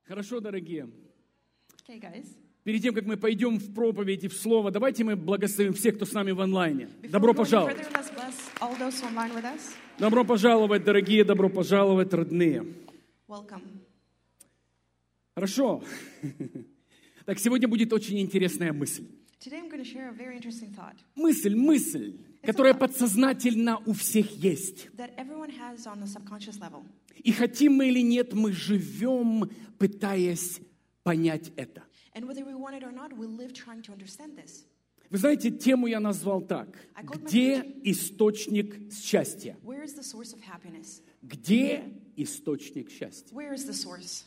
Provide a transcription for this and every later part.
Хорошо, дорогие. Okay, guys. Перед тем, как мы пойдем в проповедь и в Слово, давайте мы благословим всех, кто с нами в онлайне. Before Добро we go any пожаловать. further, let's bless all those online with us. Добро пожаловать, дорогие, добро пожаловать, родные. Welcome. Хорошо. Так, сегодня будет очень интересная мысль. Today I'm going to share a very interesting thought Мысль, которая подсознательно у всех есть. that everyone has on the subconscious level. И хотим мы или нет, мы живем, пытаясь понять это. And whether we want it or not, we live trying to understand this. Вы знаете, тему я назвал так. Где источник счастья? Where is the source of happiness? Где источник счастья? Where is the source?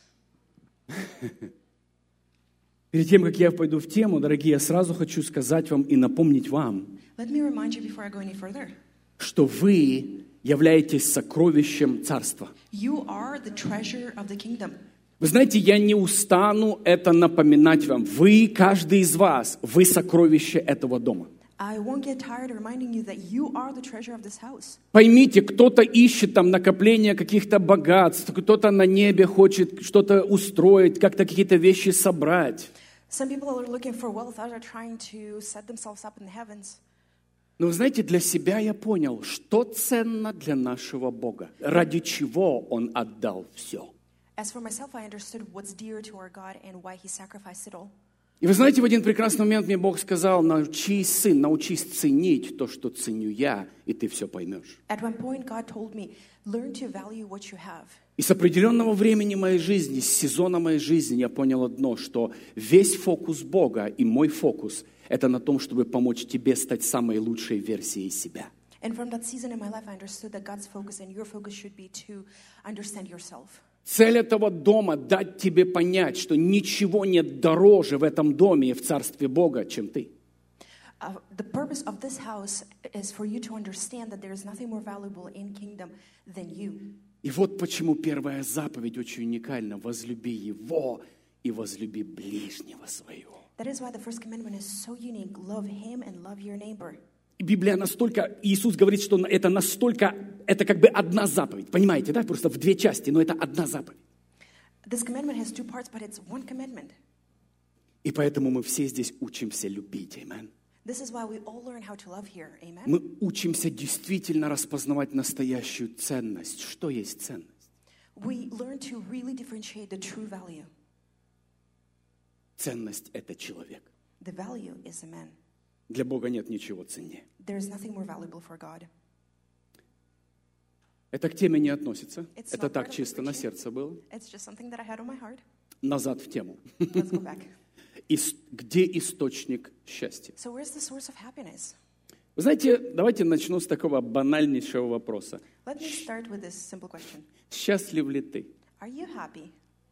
Перед тем, как я пойду в тему, дорогие, я сразу хочу сказать вам и напомнить вам, Let me remind you before I go any further. что вы являетесь сокровищем Царства. You are the treasure of the kingdom. Вы знаете, я не устану это напоминать вам. Вы, каждый из вас, вы сокровище этого дома. I won't get tired of reminding you that you are the treasure of this house. Поймите, кто-то ищет там накопление каких-то богатств, кто-то на небе хочет что-то устроить, как-то какие-то вещи собрать. Some people are looking for wealth, others are trying to set themselves up in the heavens. Но вы знаете, для себя я понял, что ценно для нашего Бога, ради чего Он отдал все. As for myself, I understood what's dear to our God and why He sacrificed it all. И вы знаете, в один прекрасный момент мне Бог сказал: научись, сын, научись ценить то, что ценю я, и ты все поймешь. At one point, God told me, learn to value what you have. И с определенного времени моей жизни, с сезона моей жизни я понял одно, что весь фокус Бога и мой фокус – это на том, чтобы помочь тебе стать самой лучшей версией себя. And from that season in my life, I understood that God's focus and your focus should be to understand yourself. Цель этого дома – дать тебе понять, что ничего нет дороже в этом доме и в Царстве Бога, чем ты. The purpose of this house is for you to understand that there is nothing more valuable in kingdom than you. И вот почему первая заповедь очень уникальна. Возлюби Его и возлюби ближнего своего. That is why the first commandment is so unique. Love Him and love your neighbor. И Библия настолько, Иисус говорит, что это настолько, это как бы одна заповедь. Понимаете, да? Просто в две части, но это одна заповедь. This commandment has two parts, but it's one commandment. И поэтому мы все здесь учимся любить. Аминь. This is why we all learn how to love here. Amen. Мы учимся действительно распознавать настоящую ценность. Что есть ценность? We learn to really differentiate the true value. Ценность – это человек. The value is a man. Для Бога нет ничего ценнее. There is nothing more valuable for God. Это к теме не относится. It's Это not так part of the чисто на preaching. сердце было. It's just something that I had on my heart. Назад в тему. Let's go back. Где источник счастья? So where's the source of happiness? Вы знаете, давайте начну с такого банальнейшего вопроса. Let me start with this simple question. Счастлив ли ты? Are you happy?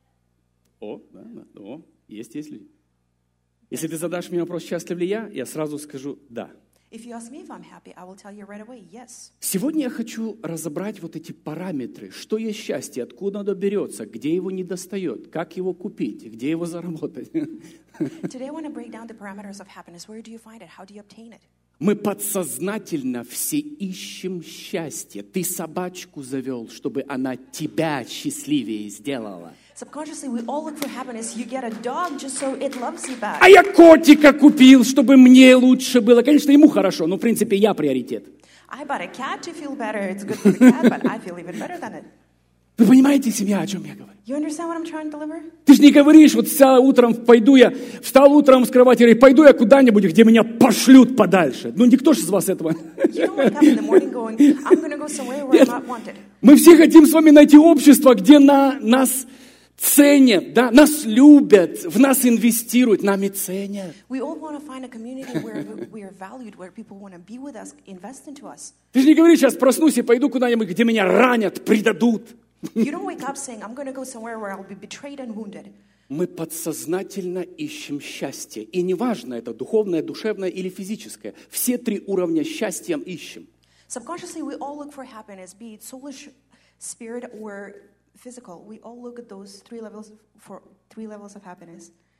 Есть люди. Если ты задашь мне вопрос, счастлив ли я сразу скажу «да». If you ask me if I'm happy, I will tell you right away, yes. Сегодня я хочу разобрать вот эти параметры. Что есть счастье, откуда оно берется, где его не достает, как его купить, где его заработать. Today I want to break down the parameters of happiness. Where do you find it? How do you obtain it? Мы подсознательно все ищем счастье. Ты собачку завел, чтобы она тебя счастливее сделала. Subconsciously, we all look for happiness. You get a dog just so it loves you back. А я котика купил, чтобы мне лучше было. Конечно, ему хорошо, но в принципе я приоритет. I bought a cat to feel better. It's good for the cat, but I feel even better than it. Вы понимаете, семья, о чем я говорю? You understand what I'm trying to deliver? Ты же не говоришь, вот встал утром с кровати, и пойду я куда-нибудь, где меня пошлют подальше. Ну, никто же из вас этого. You don't wake up in the morning going, I'm going to go somewhere where I'm not wanted. Мы все хотим с вами найти общество, где нас ценят, да? Нас любят, в нас инвестируют, нами ценят. We all want to find a community where we are valued, where people want to be with us, invest into us. Ты же не говоришь, сейчас проснусь и пойду куда-нибудь, где меня ранят, предадут. You don't wake up saying, I'm going to go somewhere where I'll be betrayed and wounded. Мы подсознательно ищем счастье. И неважно, это духовное, душевное или физическое. Все три уровня счастья ищем. Subconsciously, we all look for happiness, be it soulish, spirit, or physical. We all look at those three levels of happiness.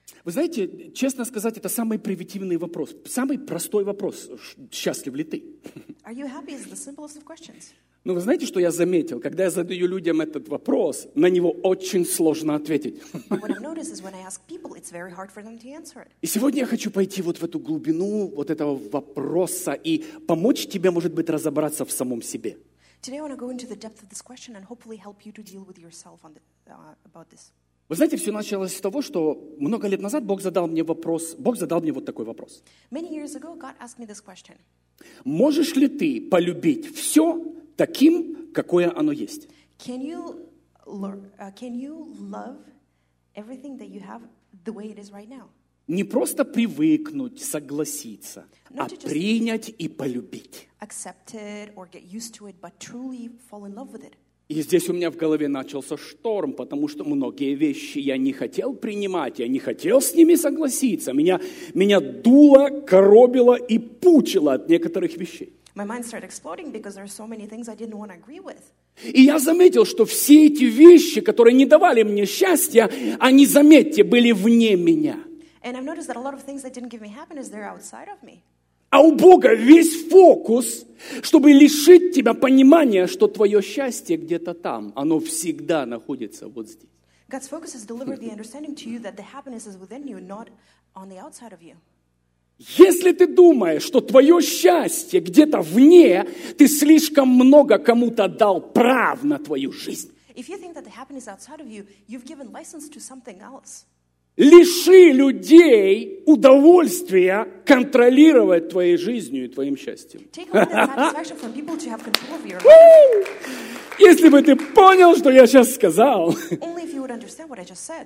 Вы знаете, честно сказать, это самый примитивный вопрос, самый простой вопрос. Счастлив ли ты? Are you happy is the simplest of questions. Но вы знаете, что я заметил? Когда я задаю людям этот вопрос, на него очень сложно ответить. What I've noticed is when I ask people, it's very hard for them to answer it. И сегодня я хочу пойти вот в эту глубину вот этого вопроса и помочь тебе, может быть, разобраться в самом себе. Today I want to go into the depth of this question and hopefully help you to deal with yourself about this. Вы знаете, все началось с того, что много лет назад Бог задал мне вот такой вопрос. Many years ago, God asked me this question. Можешь ли ты полюбить все таким, какое оно есть? Can you love everything that you have the way it is right now? Не просто привыкнуть, согласиться, а принять и полюбить. Accept it or get used to it, but truly fall in love with it. И здесь у меня в голове начался шторм, потому что многие вещи я не хотел принимать, я не хотел с ними согласиться. Меня дуло, коробило и пучило от некоторых вещей. My mind started exploding because there are so many things I didn't want to agree with. И я заметил, что все эти вещи, которые не давали мне счастья, они, заметьте, были вне меня. And I've noticed that a lot of things that didn't give me happiness, they're outside of me. А у Бога весь фокус, чтобы лишить тебя понимания, что твое счастье где-то там, оно всегда находится вот здесь. God's focus is deliver the understanding to you that the happiness is within you, not on the outside of you. Если ты думаешь, что твое счастье где-то вне, ты слишком много кому-то дал прав на твою жизнь. If you think that the happiness is outside of you, you've given license to something else. Лиши людей удовольствия контролировать твоей жизнью и твоим счастьем. Take away the satisfaction from people to have control of your life. Если бы ты понял, что я сейчас сказал. Only if you would understand what I just said.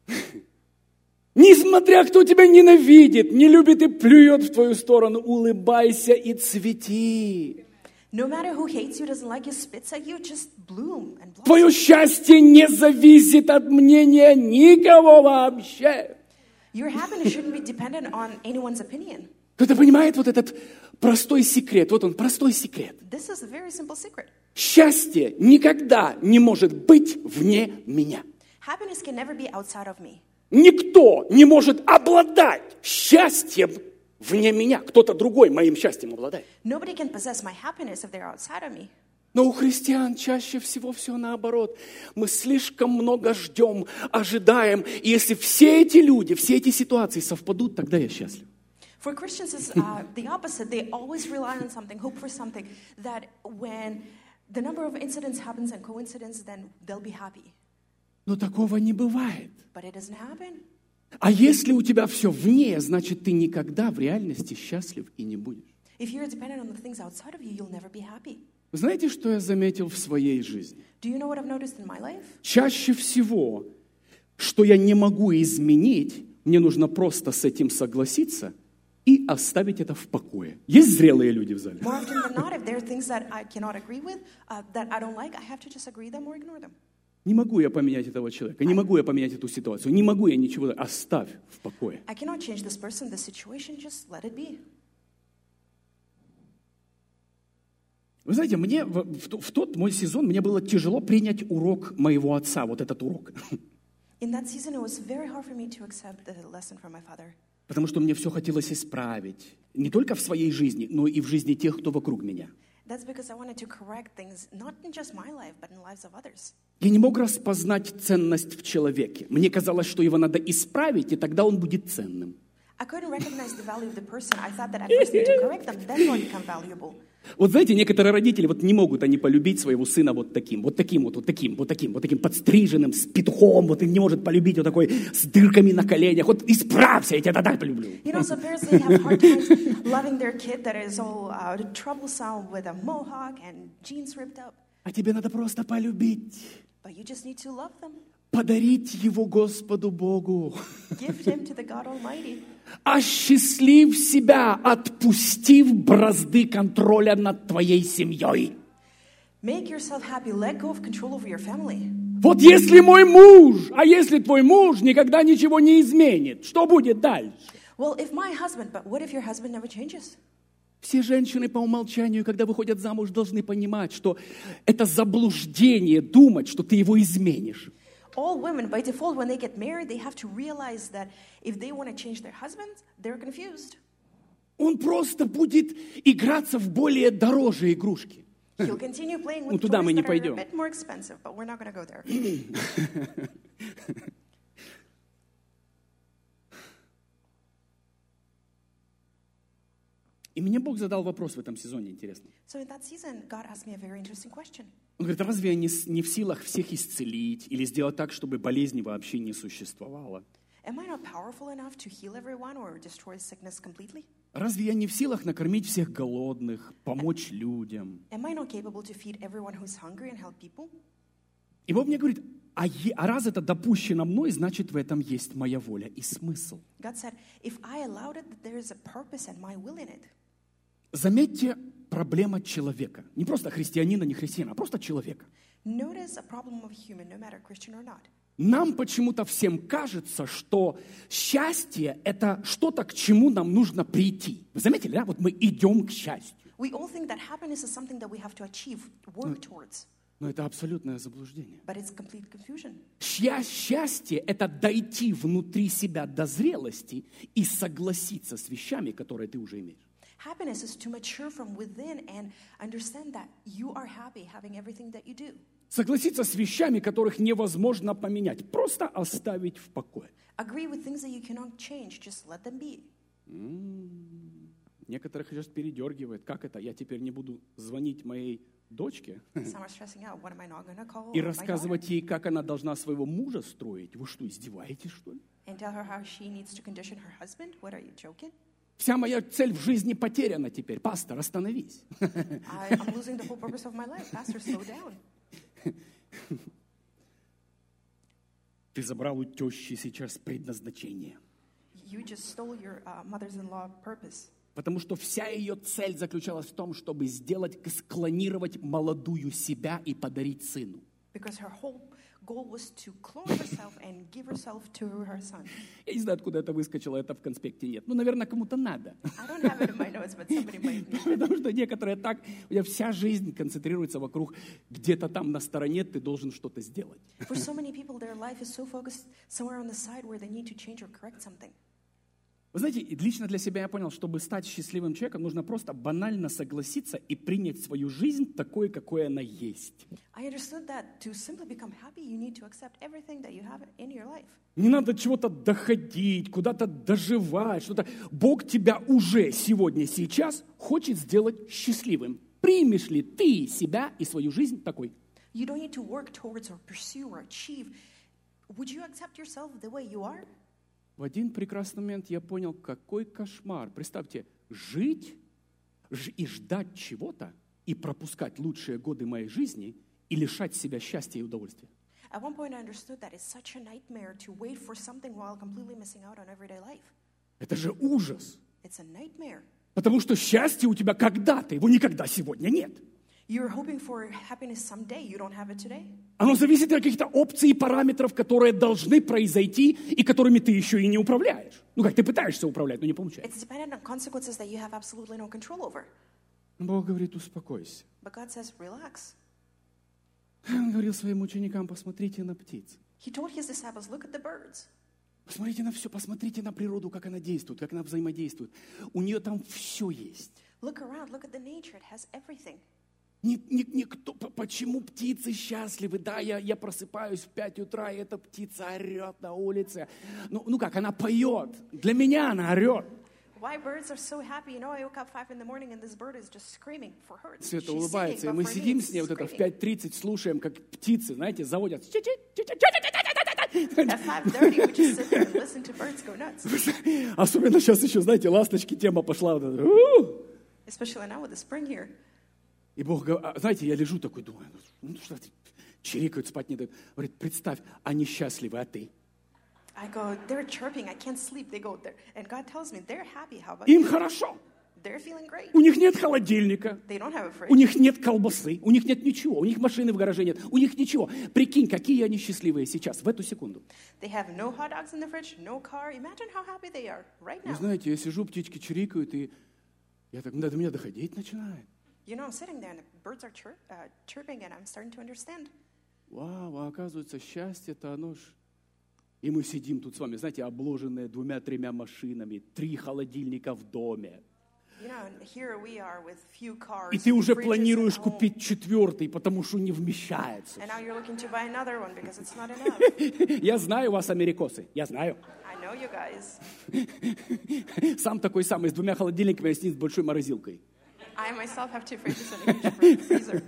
Несмотря кто тебя ненавидит, не любит и плюет в твою сторону, улыбайся и цвети. No matter who hates you, doesn't like you, spits at you, just bloom and blossom. Твое счастье не зависит от мнения никого вообще. Your happiness shouldn't be dependent on anyone's opinion. Кто-то понимает вот этот простой секрет? Вот он, простой секрет. This is a very simple secret. Счастье никогда не может быть вне меня. Happiness can never be outside of me. Никто не может обладать счастьем вне меня. Кто-то другой моим счастьем обладает. Nobody can possess my happiness if they're outside of me. Но у христиан чаще всего все наоборот. Мы слишком много ждем, ожидаем. И если все эти люди, все эти ситуации совпадут, тогда я счастлив. For Christians, it's the opposite. They always rely on something, hope for something, that when the number of incidents happens and coincidence, then they'll be happy. Но такого не бывает. But it doesn't happen. А если у тебя все вне, значит, ты никогда в реальности счастлив и не будешь. If you're dependent on the things outside of you, you'll never be happy. Знаете, что я заметил в своей жизни? Do you know what I've noticed in my life? Чаще всего, что я не могу изменить, мне нужно просто с этим согласиться и оставить это в покое. Есть зрелые люди в зале? More often than not, if there are things that I cannot agree with, that I don't like, I have to just agree them or ignore them. Не могу я поменять этого человека, не могу я поменять эту ситуацию, не могу я ничего, оставь в покое. I cannot change this person, this situation, just let it be. Вы знаете, мне в тот мой сезон мне было тяжело принять урок моего отца, вот этот урок. In that season, it was very hard for me to accept the lesson from my father. Потому что мне все хотелось исправить, не только в своей жизни, но и в жизни тех, кто вокруг меня. That's because I wanted to correct things, not in just my life, but in the lives of others. Я не мог распознать ценность в человеке. Мне казалось, что его надо исправить, и тогда он будет ценным. I couldn't recognize the value of the person. I thought that I first need to correct them, then they'll become valuable. Вот знаете, некоторые родители вот не могут они полюбить своего сына вот таким, подстриженным, с петухом, вот и не может полюбить вот такой, с дырками на коленях. Вот исправься, я тебя тогда полюблю. You know, some parents, they have hard times loving their kid that is all troublesome with a mohawk and jeans ripped up. А тебе надо просто полюбить. But you just need to love them. Подарить его Господу Богу. Give him to the God Almighty. Осчастлив себя, отпустив бразды контроля над твоей семьей. Make yourself happy. Let go of control over your family. Вот если мой муж, а если твой муж никогда ничего не изменит, что будет дальше? Well, if my husband, but what if your husband never changes? Все женщины по умолчанию, когда выходят замуж, должны понимать, что это заблуждение думать, что ты его изменишь. All women, by default, when they get married, they have to realize that if they want to change their husbands, they're confused. Он просто будет играться в более дорогие игрушки. He'll continue playing with туда toys мы не that are a пойдем. bit more expensive, but we're not going to go there. И мне Бог задал вопрос в этом сезоне, интересно. So in that season, God asked me a very interesting question. Он говорит, разве я не в силах всех исцелить или сделать так, чтобы болезни вообще не существовало? Am I not powerful enough to heal everyone or destroy sickness completely? Разве я не в силах накормить всех голодных, помочь людям? Am I not capable to feed everyone who's hungry and help people? И Бог мне говорит, а раз это допущено мной, значит в этом есть моя воля и смысл. God said, if I allowed it, there is a purpose and my will in it. Заметьте, проблема человека. Не просто христианина, не христианина, а просто человека. Notice a problem of a human, no matter Christian or not. Нам почему-то всем кажется, что счастье – это что-то, к чему нам нужно прийти. Вы заметили, да? Вот мы идем к счастью. We all think that happiness is something that we have to achieve, work towards. Но это абсолютное заблуждение. But it's complete confusion. Счастье – это дойти внутри себя до зрелости и согласиться с вещами, которые ты уже имеешь. Happiness is to mature from within and understand that you are happy having everything that you do. Согласиться с вещами, которых невозможно поменять. Просто оставить в покое. Agree with things that you cannot change, just let them be. Некоторых сейчас передергивает. Как это? Я теперь не буду звонить моей дочке Some are stressing out, what am I not going to call и my daughter? рассказывать ей, как она должна своего мужа строить. Вы что, издеваетесь, что ли? And tell her how she needs to condition her husband? What, are you joking? Вся моя цель в жизни потеряна теперь. Пастор, остановись. I'm losing the whole purpose of my life. Pastor, slow down. Ты забрал у тещи сейчас предназначение. You just stole your mother's-in-law purpose. Потому что вся ее цель заключалась в том, чтобы склонировать молодую себя и подарить сыну. Because her whole goal was to clone herself and give herself to her son. Я не знаю, откуда это выскочило, это в конспекте нет. Ну, наверное, кому-то надо. I don't have it in my notes, but somebody might need it. Потому что некоторые так, у тебя вся жизнь концентрируется вокруг, где-то там на стороне ты должен что-то сделать. For so many people, their life is so focused somewhere on the side where they need to change or correct something. Вы знаете, лично для себя я понял, чтобы стать счастливым человеком, нужно просто банально согласиться и принять свою жизнь такой, какой она есть. I understood that to simply become happy, you need to accept everything that you have in your life. Не надо чего-то доходить, куда-то доживать, что-то. Бог тебя уже сегодня, сейчас хочет сделать счастливым. Примешь ли ты себя и свою жизнь такой? You don't need to work towards or pursue or achieve. Would you accept yourself the way you are? В один прекрасный момент я понял, какой кошмар. Представьте, жить и ждать чего-то, и пропускать лучшие годы моей жизни, и лишать себя счастья и удовольствия. At one point, I understood that it's such a nightmare to wait for something while completely missing out on everyday life. Это же ужас. It's a nightmare. Потому что счастье у тебя когда-то, его никогда сегодня нет. You're hoping for happiness someday. You don't have it today. Оно зависит от каких-то опций и параметров, которые должны произойти и которыми ты еще и не управляешь. Ну как, ты пытаешься управлять, но не получается. It's dependent on consequences that you have absolutely no control over. Бог говорит, успокойся. But God says, relax. Он говорил своим ученикам, посмотрите на птиц. He told his disciples, look at the birds. Посмотрите на все, посмотрите на природу, как она действует, как она взаимодействует. У нее там все есть. Look around, look at the nature. It has everything. Никто, почему птицы счастливы? Да, я просыпаюсь в 5 утра, и эта птица орет на улице. Ну как, она поет. Для меня она орет. Why birds are so happy? You know, I woke up 5 in the morning and this bird is just screaming for her. Света She's улыбается, и singing, мы but for me сидим it's с ней вот это в screaming. 5:30, слушаем, как птицы, знаете, заводят. At 5:30, we just sit there and listen to birds go nuts. Особенно сейчас еще, знаете, ласточки, тема пошла. Вот это. У-у-у. Especially now with the spring here. И Бог, знаете, я лежу такой, думаю, ну что ты, чирикают, спать не дают. Говорит, представь, они счастливы, а ты? I go, they're chirping, I can't sleep. They go there. And God tells me, they're happy. How about Им you? хорошо. They're feeling great. У них нет холодильника, They don't have a у fridge. них нет колбасы, у них нет ничего, у них машины в гараже нет, у них ничего. Прикинь, какие они счастливые сейчас, в эту секунду. They have no hot dogs in the fridge, no car. Imagine how happy they are right Вы now. знаете, я сижу, птички чирикают, и я так, до меня доходить начинает. You know, I'm sitting there and the birds are chirping and I'm starting to understand. Вау, а оказывается, счастье-то оно ж... И мы сидим тут с вами, знаете, обложенные 2-3 машинами, 3 холодильника в доме. You know, and here we are with few cars, И ты уже fridges at планируешь home. купить 4-й, потому что не вмещается. And now you're looking to buy another one because it's not enough. Я знаю вас, америкосы, я знаю. I know you guys. Сам такой самый, с 2 холодильниками, а с ним с большой морозилкой. I myself have 2 fridges and a huge freezer.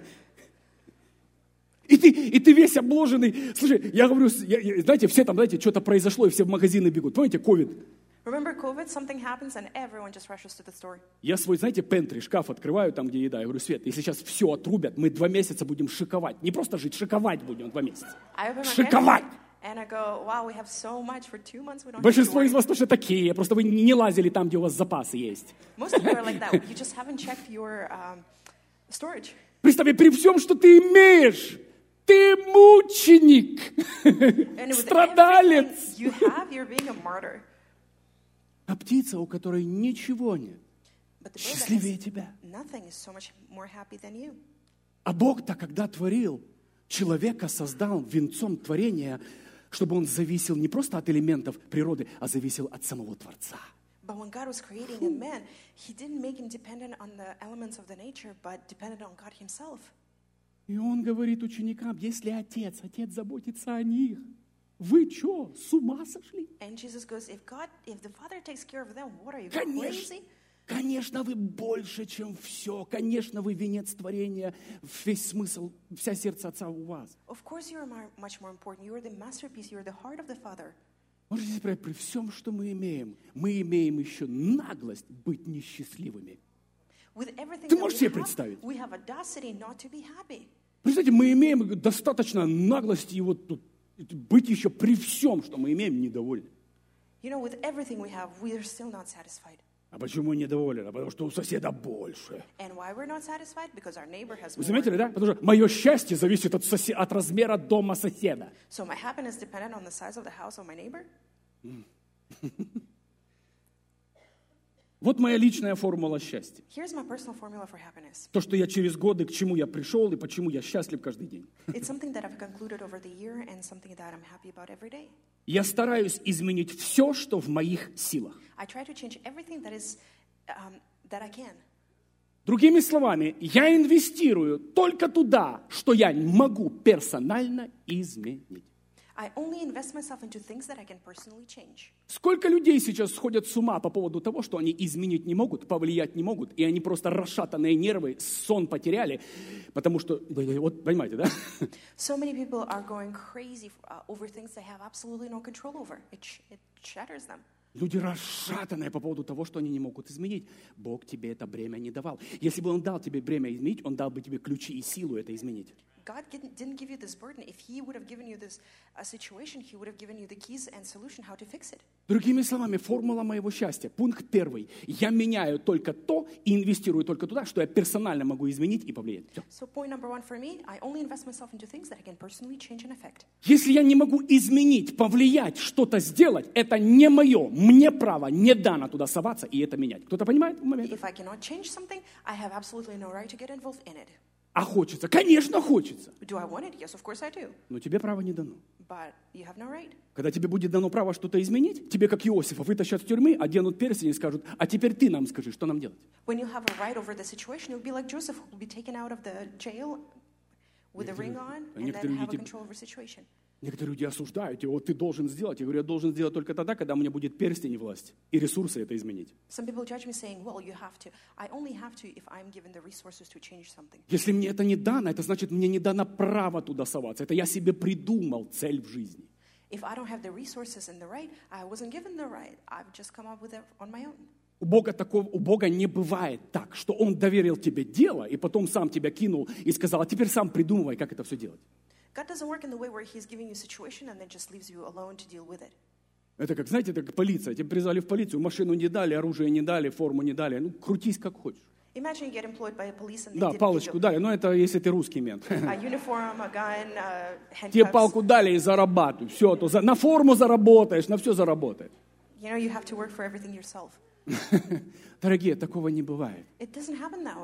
И ты весь обложенный. Слушай, я говорю, знаете, все там, знаете, что-то произошло, и все в магазины бегут. Помните, ковид? Remember COVID? Something happens and everyone just rushes to the store. Я свой, знаете, пентри, шкаф открываю, там, где еда. Я говорю, Свет, если сейчас все отрубят, мы 2 месяца будем шиковать. Не просто жить, шиковать будем 2 месяца. I open my Шиковать! pantry and I go, wow, we have so much for 2 months. We don't have to Большинство worry. из вас тоже такие, просто вы не лазили там, где у вас запасы есть. Most of you are like that. You just haven't checked your storage. Представь, при всем, что ты имеешь, ты мученик, And with страдалец. everything you have, you're being a martyr. А птица, у которой ничего нет, But the bird that счастливее has тебя. nothing is so much more happy than you. А Бог-то, когда творил, человека создал венцом творения, чтобы он зависел не просто от элементов природы, а зависел от самого Творца. But when God was creating a man, He didn't make him dependent on the elements of the nature, but dependent on God Himself. И он говорит ученикам, если отец заботится о них, вы что, с ума сошли? And Jesus goes, if the Father takes care of them, what are you, Конечно, crazy? конечно, вы больше, чем все. Конечно, вы венец творения, весь смысл, вся сердце Отца у вас. Of course you are much more important. You are the masterpiece. You are the heart of the Father. Можете сказать, при всем, что мы имеем еще наглость быть несчастливыми. With everything Ты that можешь we себе have, представить? we have audacity not to be happy. Представьте, мы имеем достаточно наглости и вот тут быть еще при всем, что мы имеем, недовольны. You know, with everything we have, we are still not satisfied. А почему недовольны? Потому что у соседа больше. And why we're not satisfied? Because our neighbor has Вы more. заметили, да? Потому что мое счастье зависит от размера дома соседа. So my happiness dependent on the size of the house of my neighbor? Вот моя личная формула счастья. Here's my personal formula for happiness. То, что я через годы, к чему я пришел и почему я счастлив каждый день. It's something that I've concluded over the year and something that I'm happy about every day. Я стараюсь изменить все, что в моих силах. I try to change everything that I can. Другими словами, я инвестирую только туда, что я могу персонально изменить. I only invest myself into things that I can personally change. Сколько людей сейчас сходят с ума по поводу того, что они изменить не могут, повлиять не могут, и они просто расшатанные нервы, сон потеряли, потому что, вот понимаете, да? So many people are going crazy over things they have absolutely no control over. It shatters them. Люди расшатанные по поводу того, что они не могут изменить. Бог тебе это бремя не давал. Если бы Он дал тебе бремя изменить, Он дал бы тебе ключи и силу это изменить. God didn't give you this burden. If He would have given you this situation, He would have given you the keys and solution how to fix it. Другими словами, формула моего счастья. Пункт 1. Я меняю только то и инвестирую только туда, что я персонально могу изменить и повлиять. Все. So point number 1 for me, I only invest myself into things that I can personally change and affect. Если я не могу изменить, повлиять, что-то сделать, это не мое. Мне право не дано туда соваться и это менять. Кто-то понимает момент? If I cannot change something, I have absolutely no right to get involved in it. А хочется? Конечно, хочется. Do I want it? Yes, of course I do. Но тебе право не дано. But you have no right. Когда тебе будет дано право что-то изменить, тебе, как Иосифа, вытащат с тюрьмы, оденут перстень и скажут, а теперь ты нам скажи, что нам делать. When you have a right over the situation, you'll be like Joseph, who will be taken out of the jail with a ring on and then have a control over the situation. Некоторые люди осуждают его, ты должен сделать. Я говорю, я должен сделать только тогда, когда у меня будет перстень и власть, и ресурсы это изменить. Some people judge me saying, well, you have to. I only have to if I'm given the resources to change something. Если мне это не дано, это значит, мне не дано право туда соваться. Это я себе придумал цель в жизни. If I don't have the resources and the right, I wasn't given the right. I've just come up with it on my own. У Бога не бывает так, что Он доверил тебе дело, и потом сам тебя кинул и сказал, а теперь сам придумывай, как это все делать. God doesn't work in the way where He's giving you a situation and then just leaves you alone to deal with it. Это как, знаете, это как полиция. Тебе призвали в полицию, машину не дали, оружие не дали, форму не дали. Ну, крутись как хочешь. Imagine you get employed by a police and they Да, didn't палочку give дали, но это если ты русский мент. you a uniform, a gun, Тебе handcuffs. палку дали и зарабатывай. Все, то на форму заработаешь, на все заработаешь. You know, you have to work for everything yourself. Дорогие, такого не бывает. It doesn't happen that way.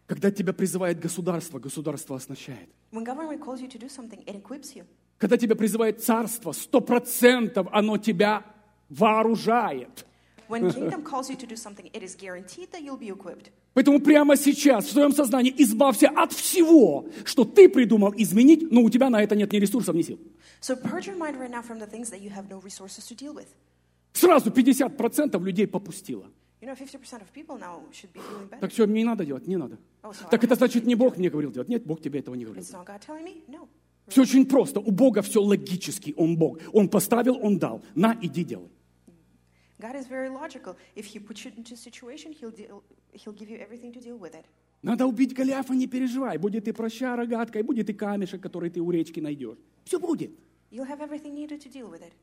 Когда тебя призывает государство, государство оснащает. When government calls you to do something, it equips you. Когда тебя призывает царство, 100% оно тебя вооружает. When kingdom calls you to do something, it is guaranteed that you'll be equipped. Поэтому прямо сейчас в своем сознании избавься от всего, что ты придумал изменить, но у тебя на это нет ни ресурсов, ни сил. So purge your mind right now from the things that you have no resources to deal with. Сразу 50% людей попустило. You know, 50% of people now should be feeling better. Так все, мне не надо делать, не надо. Oh, so Так это значит, не Бог мне говорил делать. Нет, Бог тебе этого не говорил. it's not God telling me? No. Все очень просто. У Бога все логически. Он Бог. Он поставил, Он дал. На, иди делай. God is very logical. If He puts you into a situation, He'll give you everything to deal with it. Надо убить Голиафа, не переживай. Будет и проща рогатка, и будет и камешек, который ты у речки найдешь. Все будет. You'll have everything needed to deal with it.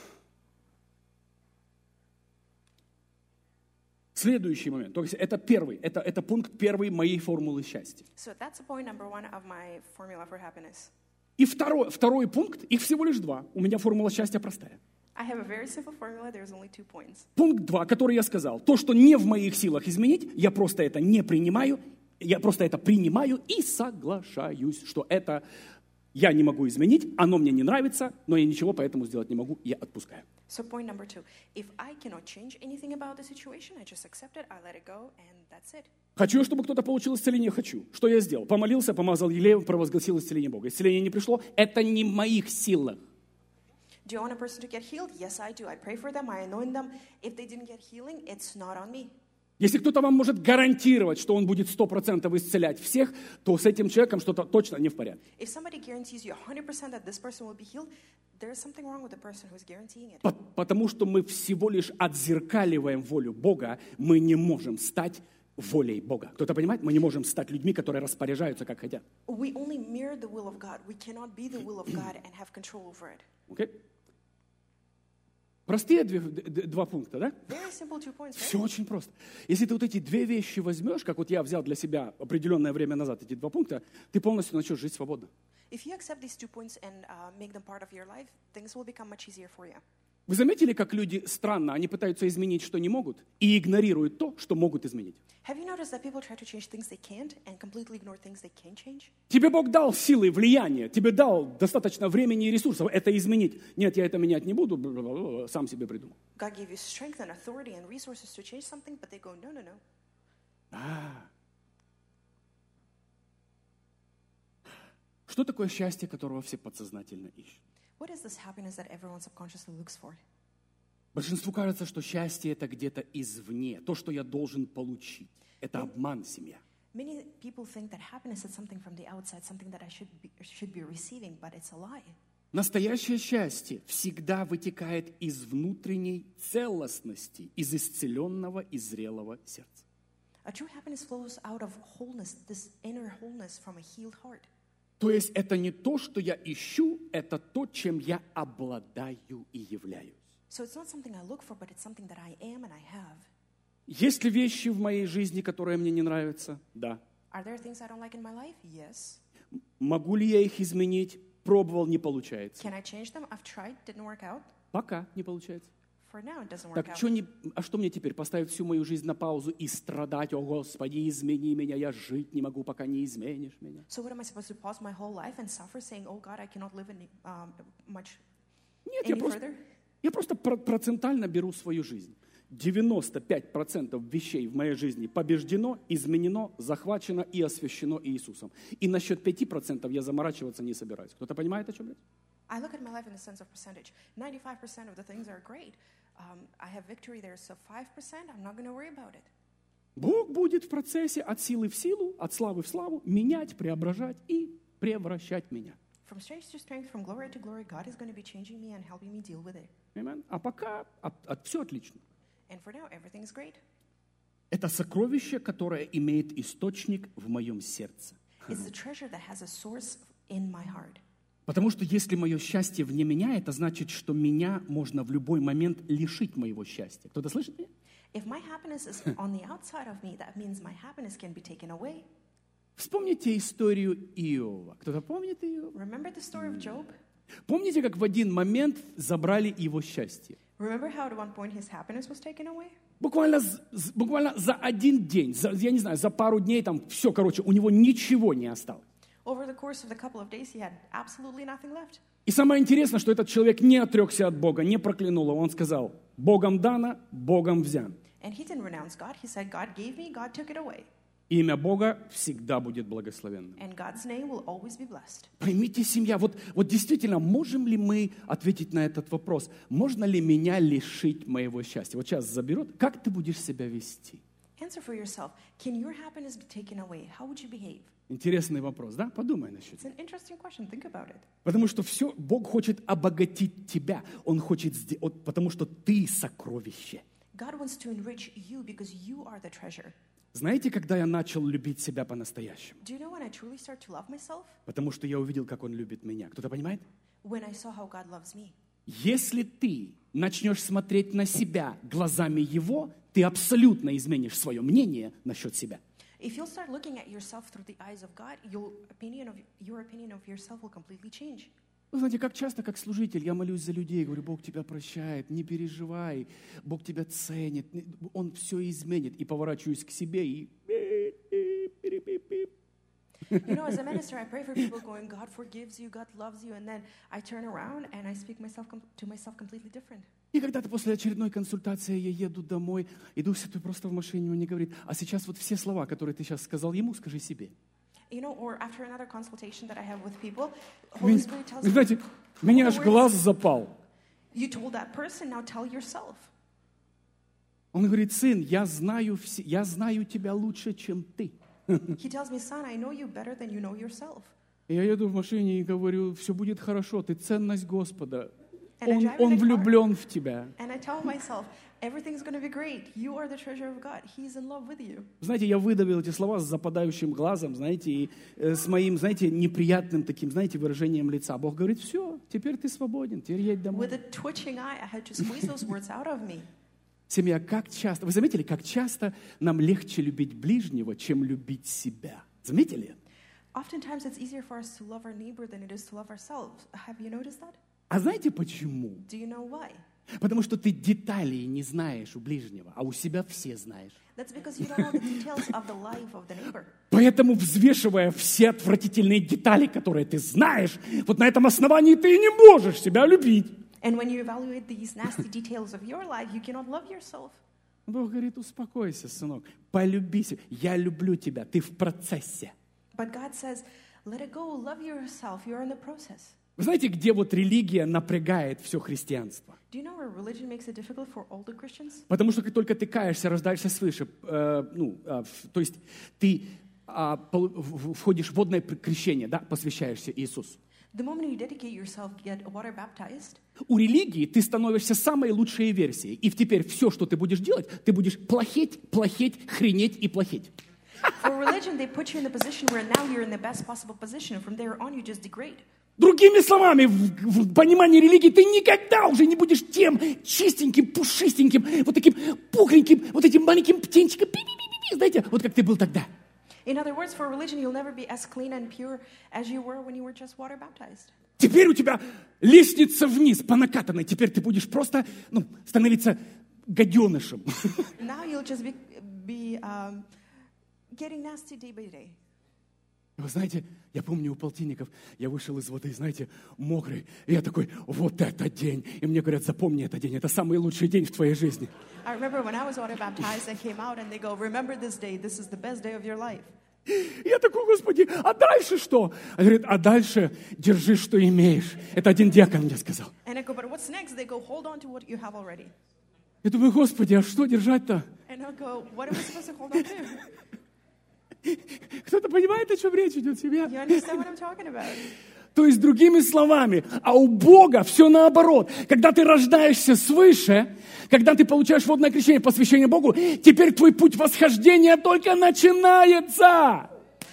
Следующий момент. То есть это первый, это пункт первый моей формулы счастья. So that's point number one of my formula for happiness. И второй пункт, их всего лишь два. У меня формула счастья простая. I have a very simple formula. There's only 2 points. Пункт 2, который я сказал. То, что не в моих силах изменить, я просто это не принимаю. Я просто это принимаю и соглашаюсь, что это я не могу изменить, оно мне не нравится, но я ничего поэтому сделать не могу, я отпускаю. So point number 2. If I cannot change anything about the situation, I just accept it, I let it go, and that's it. Хочу, чтобы кто-то получил исцеление, хочу. Что я сделал? Помолился, помазал елеем, провозгласил исцеление Бога. Исцеление не пришло, это не в моих силах. Do you want a person to get healed? Yes, I do. I pray for them, I anoint them. If they didn't get healing, it's not on me. Если кто-то вам может гарантировать, что он будет 100% исцелять всех, то с этим человеком что-то точно не в порядке. If somebody guarantees you 100% that this person will be healed, there is something wrong with the person who is guaranteeing it. Потому что мы всего лишь отзеркаливаем волю Бога, мы не можем стать волей Бога. Кто-то понимает? Мы не можем стать людьми, которые распоряжаются, как хотят. We only mirror the will of God. We cannot be the will of God and have control over it. Okay? Простые два пункта, да? Very simple 2 points, right? Все очень просто. Если ты вот эти две вещи возьмешь, как вот я взял для себя определенное время назад эти 2 пункта, ты полностью начнешь жить свободно. If you accept these 2 points and make them part of your life, things will become much easier for you. Вы заметили, как люди странно, они пытаются изменить, что не могут, и игнорируют то, что могут изменить? Have you noticed that people try to change things they can't and completely ignore things they can change? Тебе Бог дал силы, влияние, тебе дал достаточно времени и ресурсов это изменить. Нет, я это менять не буду, сам себе придумал. God gave you strength and authority and resources to change something, but they go, no, no, no. Что такое счастье, которого все подсознательно ищут? What is this happiness that everyone subconsciously looks for? Большинству кажется, что счастье это где-то извне, то, что я должен получить. Это обман, семья. Many people think that happiness is something from the outside, something that I should be receiving, but it's a lie. Настоящее счастье всегда вытекает из внутренней целостности, из исцеленного и зрелого сердца. A true happiness flows out of wholeness, this inner wholeness from a healed heart. То есть это не то, что я ищу, это то, чем я обладаю и являюсь. So it's not something I look for, but it's something that I am and I have. Есть ли вещи в моей жизни, которые мне не нравятся? Да. Are there things I don't like in my life? Yes. Могу ли я их изменить? Пробовал, не получается. Can I change them? I've tried, didn't work out. Пока не получается. For now, it doesn't work Так, out. что мне теперь? Поставить всю мою жизнь на паузу и страдать? О, Господи, измени меня, я жить не могу, пока не изменишь меня. So what am I supposed to pause my whole life and suffer, saying, "Oh God, I cannot live much Нет, any further"? я просто процентально беру свою жизнь. 95% вещей в моей жизни побеждено, изменено, захвачено и освящено Иисусом. И насчет 5% я заморачиваться не собираюсь. Кто-то понимает, о чем речь? I look at my life in the sense of percentage. 95% of the things are great. I have victory there, so 5%, I'm not going to worry about it. Бог будет в процессе от силы в силу, от славы в славу менять, преображать и превращать меня. From strength to strength, from glory to glory, God is going to be changing me and helping me deal with it. Amen. А пока все отлично. And for now, everything is great. Это сокровище, которое имеет источник в моем сердце. It's the treasure that has a source in my heart. Потому что если мое счастье вне меня, это значит, что меня можно в любой момент лишить моего счастья. Кто-то слышит меня? If my happiness is on the outside of me, that means my happiness can be taken away. Вспомните историю Иова. Кто-то помнит ее? Remember the story of Job? Помните, как в один момент забрали его счастье? Remember how at one point his happiness was taken away? Буквально за один день, я не знаю, за пару дней там все, короче, у него ничего не осталось. Over the course of the couple of days, he had absolutely nothing left. И самое интересное, что этот человек не отрекся от Бога, не проклянул его. Он сказал, Богом дано, Богом взян. And he didn't renounce God. He said, God gave me, God took it away. Имя Бога всегда будет благословенным. And God's name will always be blessed. Поймите, семья, вот действительно, можем ли мы ответить на этот вопрос? Можно ли меня лишить моего счастья? Вот сейчас заберут, как ты будешь себя вести? Answer for yourself. Can your happiness be taken away? How would you behave? Интересный вопрос, да? Подумай насчет It's an interesting question. Think about it. Потому что все, Бог хочет обогатить тебя. Он хочет сделать, потому что ты сокровище. God wants to enrich you because you are the treasure. Знаете, когда я начал любить себя по-настоящему? Do you know when I truly start to love myself? Потому что я увидел, как Он любит меня. Кто-то понимает? When I saw how God loves me. Если ты начнешь смотреть на себя глазами Его, ты абсолютно изменишь свое мнение насчет себя. If you'll start looking at yourself through the eyes of God, your opinion of yourself will completely change. Вы знаете, как часто, как служитель, я молюсь за людей, говорю, Бог тебя прощает, не переживай, Бог тебя ценит, Он все изменит. И поворачиваюсь к себе и... You know, as a minister, I pray for people going, God forgives you, God loves you, and then I turn around and I speak to myself completely different. И когда-то после очередной консультации я еду домой, и Дух Святой просто в машине мне говорит, а сейчас вот все слова, которые ты сейчас сказал ему, скажи себе. You know, or after another consultation that I have with people, Holy Spirit tells me, Знаете, меня аж глаз запал. you told that person, now tell yourself. Он говорит, сын, я знаю тебя лучше, чем ты. He tells me, son, I know you better than you know yourself. И я еду в машине и говорю, все будет хорошо, ты ценность Господа. And I drive in Он the car, влюблен в тебя. and I tell myself, everything's going to be great. You are the treasure of God. He's in love with you. Знаете, я выдавил эти слова с западающим глазом, знаете, и с моим, знаете, неприятным таким, знаете, выражением лица. Бог говорит, все, теперь ты свободен, теперь едь домой. With a twitching eye, I had to squeeze those words out of me. Семья, как часто, вы заметили, как часто нам легче любить ближнего, чем любить себя? Заметили? Oftentimes, it's easier for us to love our neighbor than it is to love ourselves. Have you noticed that? А знаете почему? Do you know why? Потому что ты деталей не знаешь у ближнего, а у себя все знаешь. That's because you don't know the details of the life of the neighbor. Поэтому, взвешивая все отвратительные детали, которые ты знаешь, вот на этом основании ты и не можешь себя любить. And when you evaluate these nasty details of your life, you cannot love yourself. Бог говорит, успокойся, сынок, полюби себя. Я люблю тебя, ты в процессе. But God says, let it go, love yourself, you're in the process. Вы знаете, где вот религия напрягает все христианство? Do you know where religion makes it difficult for older Christians? Потому что как только ты каешься, рождаешься свыше, то есть ты входишь в водное крещение, да, посвящаешься Иисусу. The moment you dedicate yourself, get water baptized, У религии ты становишься самой лучшей версией. И теперь все, что ты будешь делать, ты будешь плохеть, хренеть и плохеть. for religion, they put you in the position where now you're in the best possible position. From there on, you just degrade. Другими словами, в понимании религии ты никогда уже не будешь тем чистеньким, пушистеньким, вот таким пухленьким, вот этим маленьким птенчиком, знаете, вот как ты был тогда. In other words, for religion, you'll never be as clean and pure as you were when you were just water baptized. Теперь у тебя лестница вниз по накатанной. Теперь ты будешь просто становиться гаденышем. Now you'll just be getting nasty day by day. Вы знаете, я помню у полтинников, я вышел из воды, знаете, мокрый, и я такой, вот это день. И мне говорят, запомни этот день, это самый лучший день в твоей жизни. I remember when I was water baptized, I came out and they go, remember this day, this is the best day of your life. Я такой, Господи, а дальше что? Он говорит, а дальше держи, что имеешь. Это один диакон мне сказал. And I go, but what's next? They go, hold on to what you have already. Я думаю, Господи, а что держать-то? And I go, what am I supposed to hold on to? Кто-то понимает, о чем речь идет, семья? You understand what I'm talking about? То есть, другими словами, а у Бога все наоборот. Когда ты рождаешься свыше, когда ты получаешь водное крещение, посвящение Богу, теперь твой путь восхождения только начинается.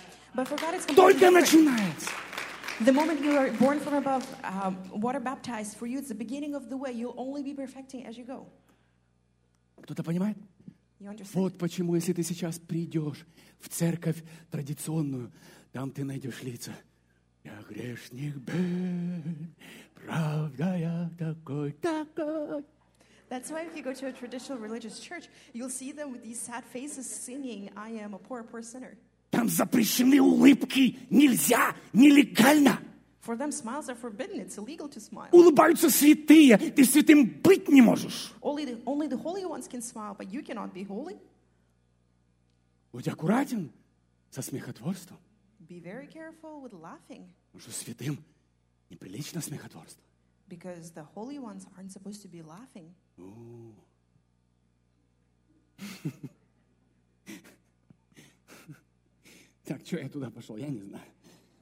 Только начинается. The moment you are born from above, water baptized, for you it's the beginning of the way. You'll only be perfecting as you go. Кто-то понимает? You understand? Вот почему, если ты сейчас придешь в церковь традиционную, там ты найдешь лица. Я грешник был, правда я такой. That's why if you go to a traditional religious church, you'll see them with these sad faces singing, I am a poor, poor sinner. Там запрещены улыбки, нельзя, нелегально. For them, smiles are forbidden. It's illegal to smile. Улыбаются святые, ты святым быть не можешь. Only the holy ones can smile, but you cannot be holy. Будь аккуратен со смехотворством. Be very careful with laughing. Потому что святым неприлично смехотворство. Because the holy ones aren't supposed to be laughing. Так, что я туда пошел, я не знаю.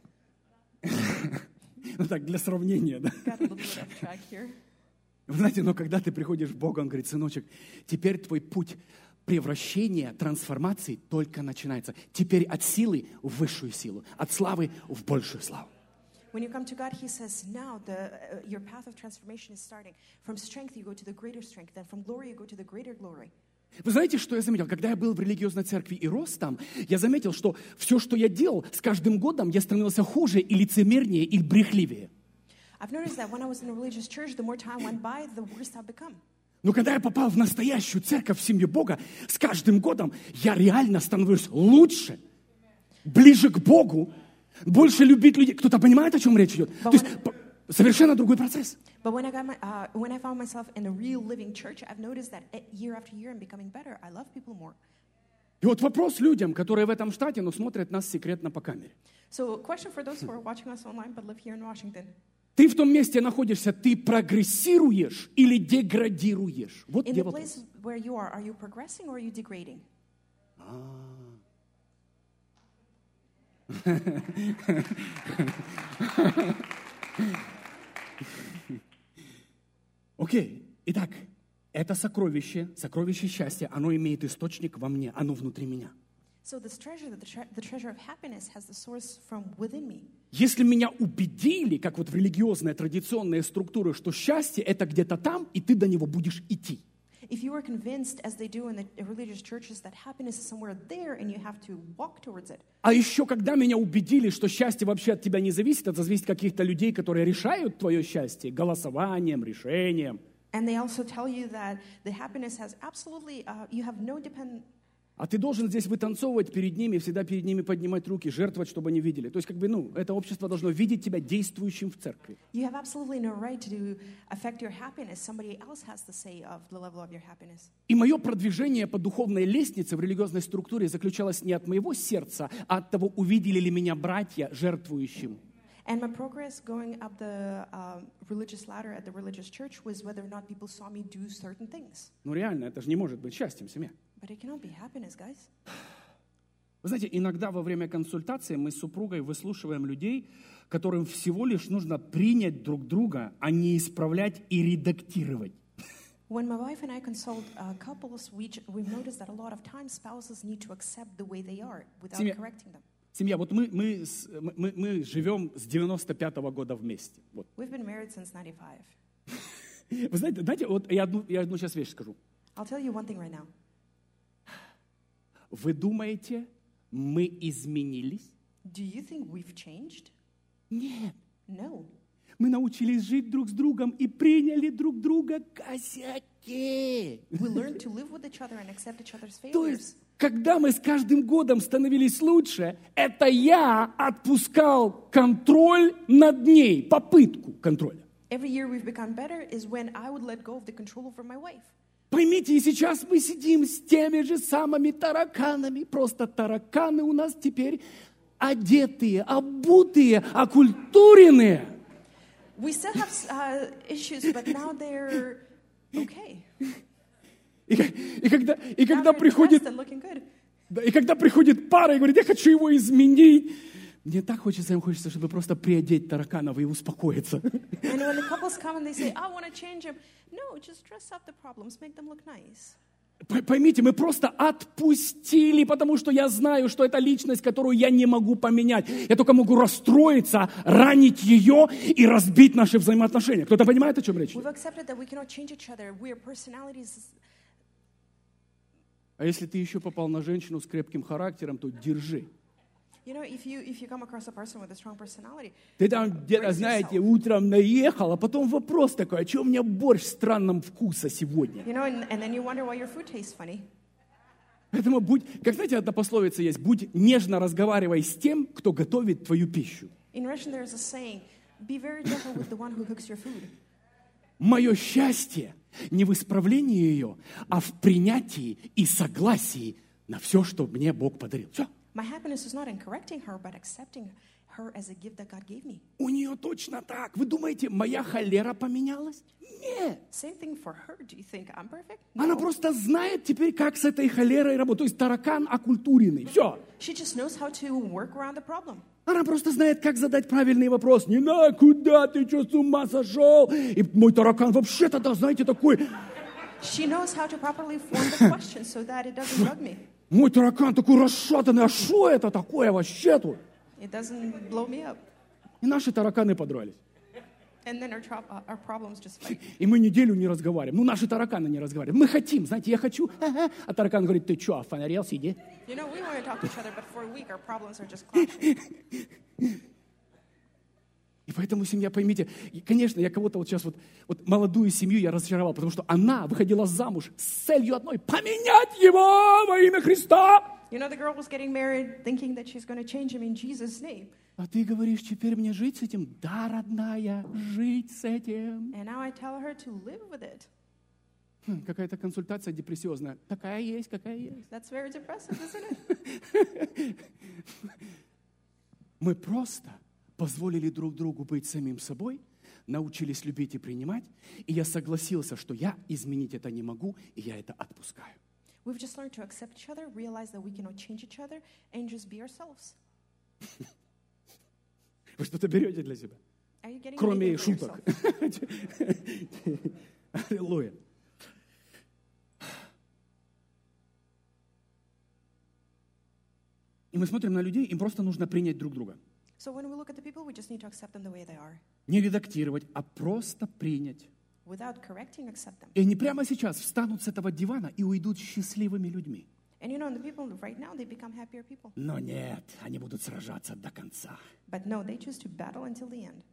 Ну так, для сравнения, да? Got a little bit off track here. Вы знаете, но когда ты приходишь к Богу, Он говорит, сыночек, теперь твой путь превращения, трансформации только начинается. Теперь от силы в высшую силу, от славы в большую славу. When you come to God, He says, now your path of transformation is starting. From strength you go to the greater strength, and from glory you go to the greater glory. Вы знаете, что я заметил? Когда я был в религиозной церкви и рос там, я заметил, что все, что я делал, с каждым годом я становился хуже и лицемернее, и брехливее. I've noticed that when I was in a religious church, the more time went by, the worse I've become. Но когда я попал в настоящую церковь, в семью Бога, с каждым годом я реально становлюсь лучше, ближе к Богу, больше любить людей. Кто-то понимает, о чем речь идет? То есть совершенно другой процесс. But when I found myself in a real living church, I've noticed that year after year I'm becoming better. I love people more. И вот вопрос людям, которые в этом штате, но смотрят нас секретно по камере. So a question for those who are watching us online but live here in Washington. Ты в том месте находишься, ты прогрессируешь или деградируешь? Вот In где the вопрос. place where you are you progressing or are you degrading? Окей, итак, это сокровище счастья, оно имеет источник во мне, оно внутри меня. So this treasure, the treasure of happiness has the source from within me. Если меня убедили, как вот в религиозной традиционной структуре, что счастье это где-то там, и ты до него будешь идти. If you are convinced, as they do in the religious churches, that happiness is somewhere there and you have to walk towards it. А еще когда меня убедили, что счастье вообще от тебя не зависит, это зависит от каких-то людей, которые решают твое счастье голосованием, решением. And they also tell you that the happiness has absolutely, you have no dependent. А ты должен здесь вытанцовывать перед ними, всегда перед ними поднимать руки, жертвовать, чтобы они видели. То есть, это общество должно видеть тебя действующим в церкви. You have absolutely no right to affect your happiness. Somebody else has to say of the level of your happiness. И мое продвижение по духовной лестнице в религиозной структуре заключалось не от моего сердца, а от того, увидели ли меня братья жертвующим. And my progress going up the religious ladder at the religious church was whether or not people saw me do certain things. Ну реально, это же не может быть счастьем семья. But it cannot be happiness, guys. Вы знаете, иногда во время консультации мы с супругой выслушиваем людей, которым всего лишь нужно принять друг друга, а не исправлять и редактировать. When my wife and I consult couples, we've noticed that a lot of times spouses need to accept the way they are without correcting them. Семья, вот мы живем с 95-го года вместе. Вот. We've been married since 95. Вы знаете, вот я одну сейчас вещь скажу. I'll tell you one thing right now. Вы думаете, мы изменились? Do you think we've changed? Нет. No. Мы научились жить друг с другом и приняли друг друга косяки. We learned to live with each other and accept each other's То failures. есть, когда мы с каждым годом становились лучше, это я отпускал контроль над ней, попытку контроля. Every year we've become better is when I would let go of the control over my wife. Поймите, и сейчас мы сидим с теми же самыми тараканами. Просто тараканы у нас теперь одетые, обутые, окультуренные. We still have issues, but now they're okay. И когда Now they're приходит, dressed and looking good. да, и когда приходит пара и говорит, я хочу его изменить, мне так хочется, им хочется, чтобы просто приодеть тараканов и успокоиться. And when the couples come and they say, I want to change him. No, just dress up the problems, make them look nice. Поймите, мы просто отпустили, потому что я знаю, что это личность, которую я не могу поменять. Я только могу расстроиться, ранить ее и разбить наши взаимоотношения. Кто-то понимает, о чем речь? We've accepted that we cannot change each other. We are personalities. А если ты еще попал на женщину с крепким характером, то держи. Ты там где-то, знаете, утром наехал, а потом вопрос такой, а что у меня борщ странного вкуса сегодня? Поэтому будь, как знаете, одна пословица есть, будь нежно разговаривай с тем, кто готовит твою пищу. Мое счастье не в исправлении ее, а в принятии и согласии на все, что мне Бог подарил. Все. У нее точно так. Вы думаете, моя холера поменялась? Нет. Она просто знает теперь, как с этой холерой работать. То есть таракан окультуренный. Все. Она просто знает, как задать правильный вопрос. Не на, куда ты, что, с ума сошел? И мой таракан вообще-то, да, знаете, такой... Мой таракан такой расшатанный. А что это такое вообще тут? И наши тараканы подрались. И мы неделю не разговариваем. Ну, наши тараканы не разговаривают. Мы хотим, знаете, я хочу. А таракан говорит, ты что, офонарел, сиди. И поэтому семья, поймите, и, конечно, я кого-то вот сейчас вот молодую семью я разочаровал, потому что она выходила замуж с целью одной — поменять его во имя Христа. The girl was getting married thinking that she's going to change him in Jesus' name. А ты говоришь, теперь мне жить с этим? Да, родная, жить с этим. And now I tell her to live with it. Какая-то консультация депрессиозная. Такая есть, какая есть. That's very depressive, isn't it? Мы просто позволили друг другу быть самим собой, научились любить и принимать, и я согласился, что я изменить это не могу, и я это отпускаю. We've just learned to accept each other, realize that we cannot change each other, and just be ourselves. Вы что-то берете для себя? Кроме шуток. Аллилуйя. И мы смотрим на людей, им просто нужно принять друг друга. So when we look at the people, we just need to accept them the way they are. Не редактировать, а просто принять. Without correcting, accept them. И они прямо сейчас встанут с этого дивана и уйдут счастливыми людьми. And you know, the people right now, they become happier people. Но нет, они будут сражаться до конца. But no, they choose to battle until the end.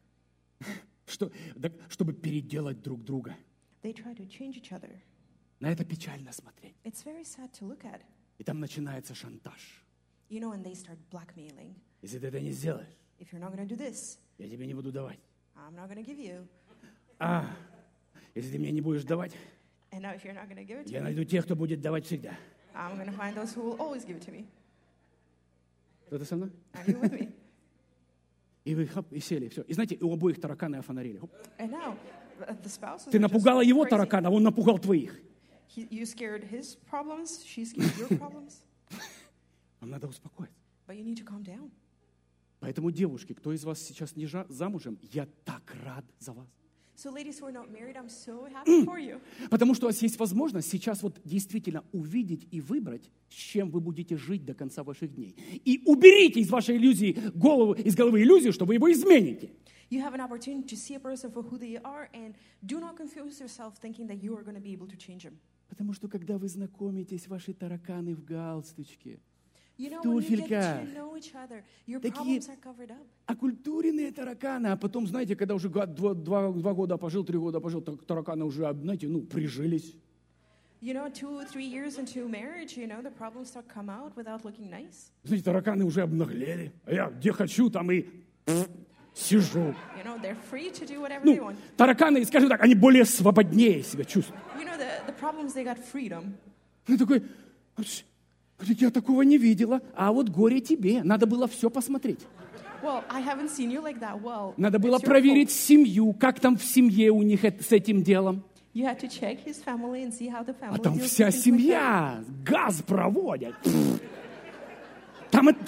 Чтобы переделать друг друга. They try to change each other. На это печально смотреть. It's very sad to look at. И там начинается шантаж. You know, and they start blackmailing. Если ты это не сделаешь, if you're not going to do this, я тебе не буду давать. I'm not going to give you. Если ты мне не будешь давать, and now if you're not going to give it to я me, найду тех, кто будет давать всегда. I'm going to find those who will always give it to me. Кто-то со мной? Are you with me? И вы хоп, и сели, все. И знаете, у обоих тараканы офонарили. And now, the spouses Ты напугала его таракана, он напугал твоих. You scared his problems, she scared your problems. Вам надо успокоиться. But you need to calm down. Поэтому, девушки, кто из вас сейчас не замужем, я так рад за вас. So, ladies who are not married, I'm so happy for you. Потому что у вас есть возможность сейчас вот действительно увидеть и выбрать, с чем вы будете жить до конца ваших дней. И уберите из вашей иллюзии из головы иллюзию, что вы его измените. You have an opportunity to see a person for who they are, and do not confuse yourself thinking that you are going to be able to change them. Потому что когда вы знакомитесь, ваши тараканы в галстучке, You know, when you get to know each other, your problems are covered up. Окультуренные тараканы, а потом, знаете, когда уже 2 года пожил, 3 года пожил, тараканы уже, знаете, прижились. You know, 2-3 years into marriage, you know, the problems start come out without looking nice. Знаете, тараканы уже обнаглели, а я где хочу, там и сижу. You know, they're free to do whatever they want. Тараканы, скажем так, они более свободнее себя чувствуют. You know, the problems, they got freedom. Я такой... Я такого не видела, а вот горе тебе. Надо было все посмотреть. Well, I haven't seen you like that. Well, надо было проверить семью, как там в семье у них с этим делом. You had to check his family and see how the family а там вся семья газ проводит. Там это...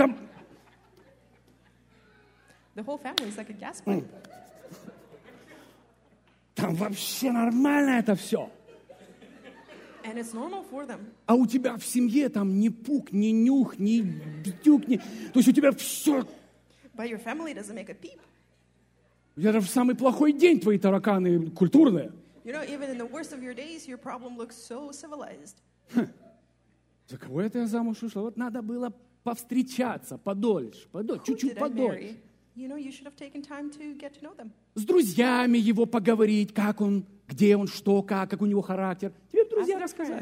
The whole family is like a gas pipe. Там вообще нормально это все. And it's normal for them. А у тебя в семье там ни пук, ни нюх, ни бдюк, ни... То есть у тебя все... But your family doesn't make a peep. У тебя в самый плохой день твои тараканы культурные. You know, even in the worst of your days, your problem looks so civilized. За кого это я замуж ушла? Вот надо было повстречаться подольше, чуть-чуть подольше. You should have taken time to get to know them. С друзьями его поговорить, как он, где он, что, как у него характер. Тебе друзья рассказали.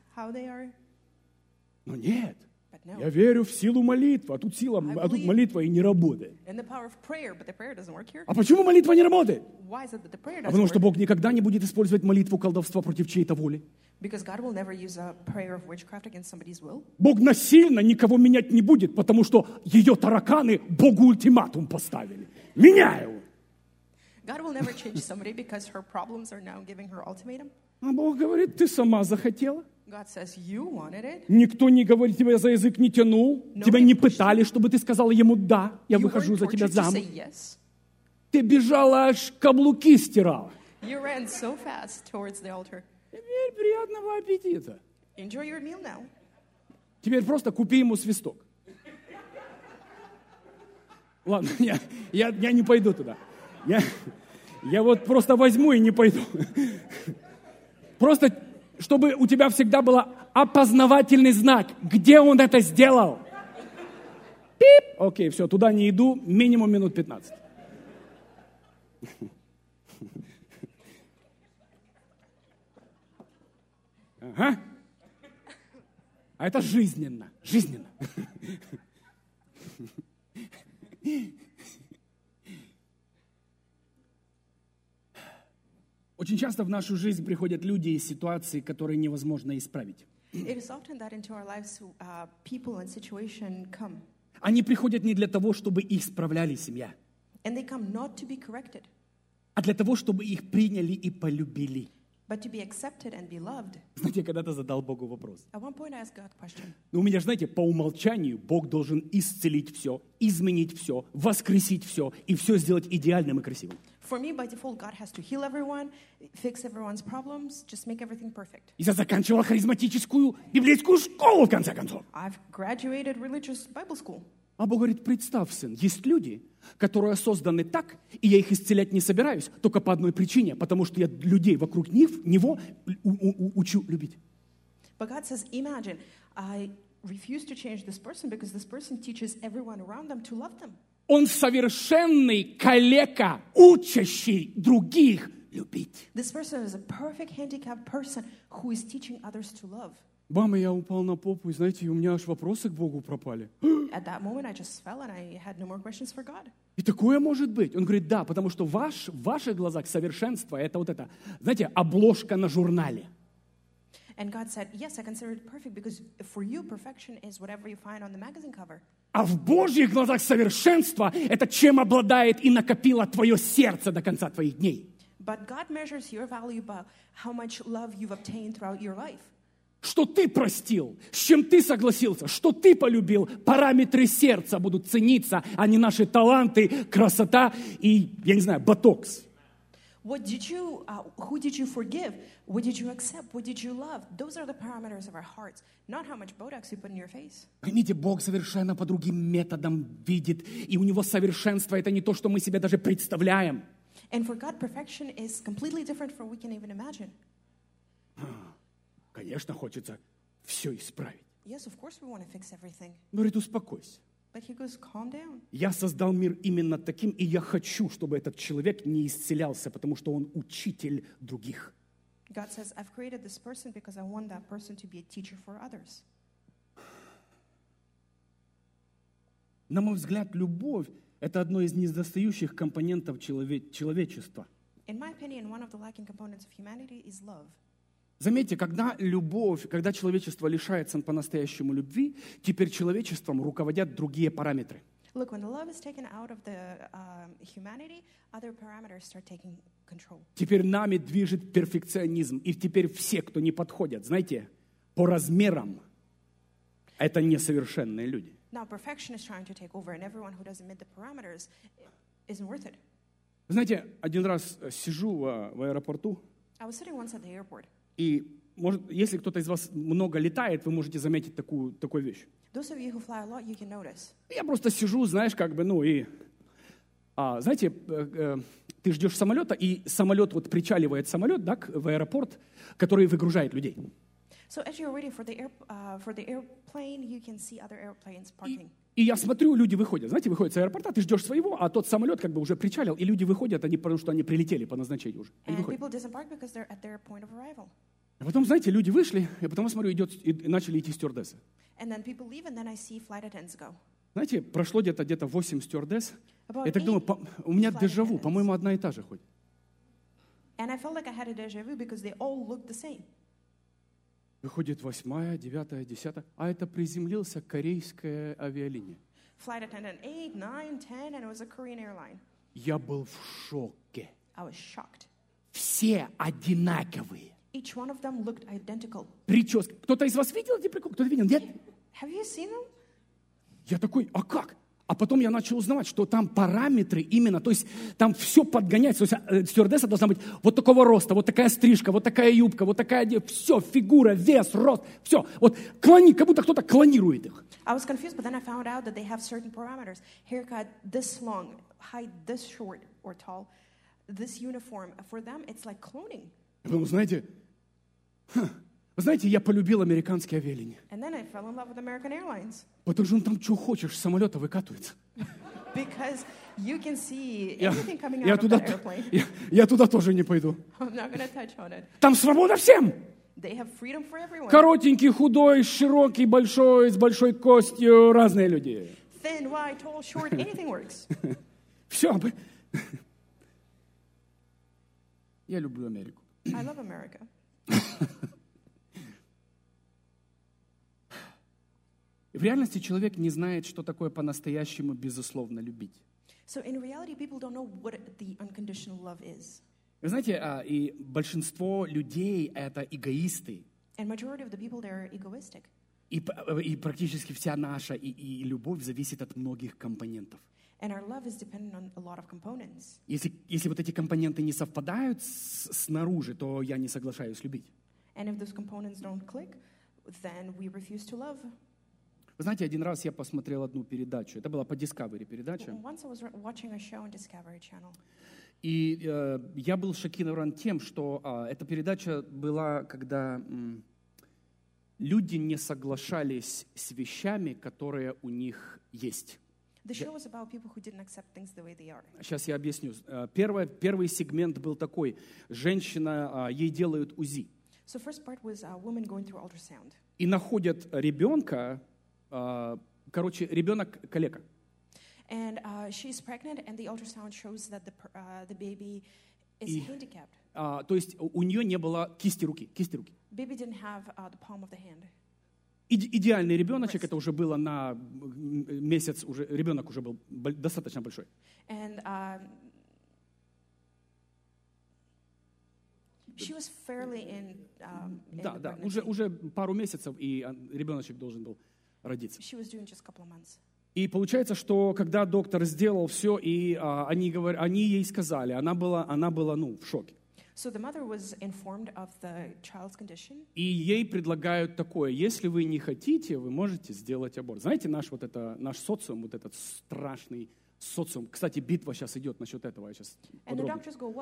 Но нет. Я верю в силу молитвы, а тут молитва и не работает. А почему молитва не работает? Потому что Бог никогда не будет использовать молитву колдовства против чьей-то воли. Бог насильно никого менять не будет, потому что ее тараканы Богу ультиматум поставили. Меняй его. А Бог говорит, ты сама захотела. Никто не говорит, тебя за язык не тянул, тебя не пытали, чтобы ты сказала ему «да, я выхожу за тебя замуж». Ты бежала, аж каблуки стирала. Теперь приятного аппетита. Теперь просто купи ему свисток. Ладно, я не пойду туда. Я вот просто возьму и не пойду. Просто, чтобы у тебя всегда был опознавательный знак, где он это сделал. Пип! Окей, все, туда не иду, минимум минут 15. Ага. А это жизненно. Очень часто в нашу жизнь приходят люди из ситуаций, которые невозможно исправить. Они приходят не для того, чтобы их исправляли семья, а для того, чтобы их приняли и полюбили. Знаете, я когда-то задал Богу вопрос. У меня, знаете, по умолчанию Бог должен исцелить все, изменить все, воскресить все и все сделать идеальным и красивым. For me, by default, God has to heal everyone, fix everyone's problems, just make everything perfect. Я заканчивал харизматическую библейскую школу, в конце концов. I've graduated religious Bible school. А Бог говорит, представь, сын, есть люди, которые созданы так, и я их исцелять не собираюсь, только по одной причине, потому что я людей вокруг него учу любить. But God says, imagine, I refuse to change this person because this person teaches everyone around them to love them. Он совершенный калека, учащий других любить. This person is a perfect handicapped person who is teaching others to love. Мама, я упал на попу, и знаете, у меня аж вопросы к Богу пропали. At that moment, I just fell and I had no more questions for God. И такое может быть. Он говорит, да, потому что в ваших глазах совершенство это вот это, знаете, обложка на журнале. And God said, yes, I consider it perfect because for you, perfection is whatever you find on the magazine cover. А в Божьих глазах совершенство – это чем обладает и накопило твое сердце до конца твоих дней. But God measures your value by how much love you've obtained throughout your life. Что ты простил, с чем ты согласился, что ты полюбил, параметры сердца будут цениться, а не наши таланты, красота и, я не знаю, ботокс. What did you, who did you forgive? What did you accept? What did you love? Those are the parameters of our hearts, not how much Botox you put in your face. Поймите, Бог совершенно по другим методам видит, и у Него совершенство – это не то, что мы себе даже представляем. And for God, perfection is completely different from what we can even imagine. Конечно, хочется все исправить. Yes, of course we want to fix everything. Говорит, успокойся. But he goes, calm down. Я создал мир именно таким, и я хочу, чтобы этот человек не исцелялся, потому что он учитель других. God says, I've created this person because I want that person to be a teacher for others. На мой взгляд, любовь – это одно из недостающих компонентов человечества. In my opinion, one of the lacking components of humanity is love. Заметьте, когда человечество лишается по-настоящему любви, теперь человечеством руководят другие параметры. Look, when the love is taken out of the humanity, other parameters start taking control. Теперь нами движет перфекционизм, и теперь все, кто не подходят, знаете, по размерам, это несовершенные люди. Now perfection is trying to take over, and everyone who doesn't meet the parameters isn't worth it. Знаете, один раз сижу в аэропорту. I was sitting once at the airport. И, может, если кто-то из вас много летает, вы можете заметить такую вещь. Those of you who fly a lot, you can notice. Я просто сижу, знаешь, знаете, ты ждешь самолета, и самолет, причаливает самолет, да, в аэропорт, который выгружает людей. So as you're waiting for the airplane, you can see other airplanes parking. И я смотрю, люди выходят. Знаете, выходят с аэропорта, ты ждешь своего, а тот самолет как бы уже причалил, и люди выходят, потому что они прилетели по назначению уже. And people disembark because they're at their point of arrival. А потом, знаете, люди вышли, и потом, я смотрю, и начали идти стюардессы. And then people leave, and then I see flight attendants go. Знаете, прошло где-то 8 стюардесс. Я так думаю, у меня дежавю, по-моему, одна и та же ходит. And I felt like I had a déjà vu because they all looked the same. Выходит 8-я, 9-я, 10-я, а это приземлился корейская авиалиния. Flight attendant 8, 9, 10, and it was a Korean airline. Я был в шоке. I was shocked. Все одинаковые. Each one of them looked identical. Прически. Кто-то из вас видел эти приколы? Кто-то видел? Нет? Have you seen them? Я такой, а как? А потом я начал узнавать, что там параметры именно, то есть там все подгоняется. То есть стюардесса должна быть вот такого роста, вот такая стрижка, вот такая юбка, вот такая, все, фигура, вес, рост, все. Вот как будто кто-то клонирует их. I was confused, but then I found out that they have certain parameters. Haircut this long, height this short or tall, this uniform. For them, it's like cloning. Вы знаете, я полюбил американские авиалинии. And then I fell in love with American Airlines. Потому что он там что хочешь, с самолета выкатывается. Because you can see everything coming out of the airplane. Я туда тоже не пойду. I'm not going to touch on it. Там свобода всем. They have freedom for everyone. Коротенький, худой, широкий, большой, с большой костью, разные люди. Thin, wide, tall, short, anything works. Все. Я люблю Америку. I love America. В реальности человек не знает, что такое по-настоящему безусловно любить. So in reality, people don't know what the unconditional love is. Вы знаете, и большинство людей это эгоисты. And majority of the people they're egoistic. И практически вся наша и любовь зависит от многих компонентов. And our love is dependent on a lot of components. Если вот эти компоненты не совпадают снаружи, то я не соглашаюсь любить. And if those components don't click, then we refuse to love. Вы знаете, один раз я посмотрел одну передачу. Это была по Discovery передача. Once I was watching a show on Discovery Channel. И я был шокирован тем, что эта передача была, когда люди не соглашались с вещами, которые у них есть. The show was about people who didn't accept things the way they are. Сейчас я объясню. Первый сегмент был такой. Женщина, ей делают УЗИ. So first part was a woman going through ultrasound. И находят ребенка, ребенок калека. And she's pregnant, and the ultrasound shows that the baby is handicapped. То есть у нее не было кисти руки. Baby didn't have the palm of the hand. Идеальный ребеночек, это уже было на месяц, ребенок уже был достаточно большой. And she was fairly in Да, уже пару месяцев, и ребеночек должен был родиться. She was doing just a couple of months. И получается, что когда доктор сделал все, и они ей сказали, она была в шоке. So the mother was informed of the child's condition. И ей предлагают такое: если вы не хотите, вы можете сделать аборт. Знаете, наш социум, вот этот страшный социум. Кстати, битва сейчас идет насчет этого. Я сейчас подробно.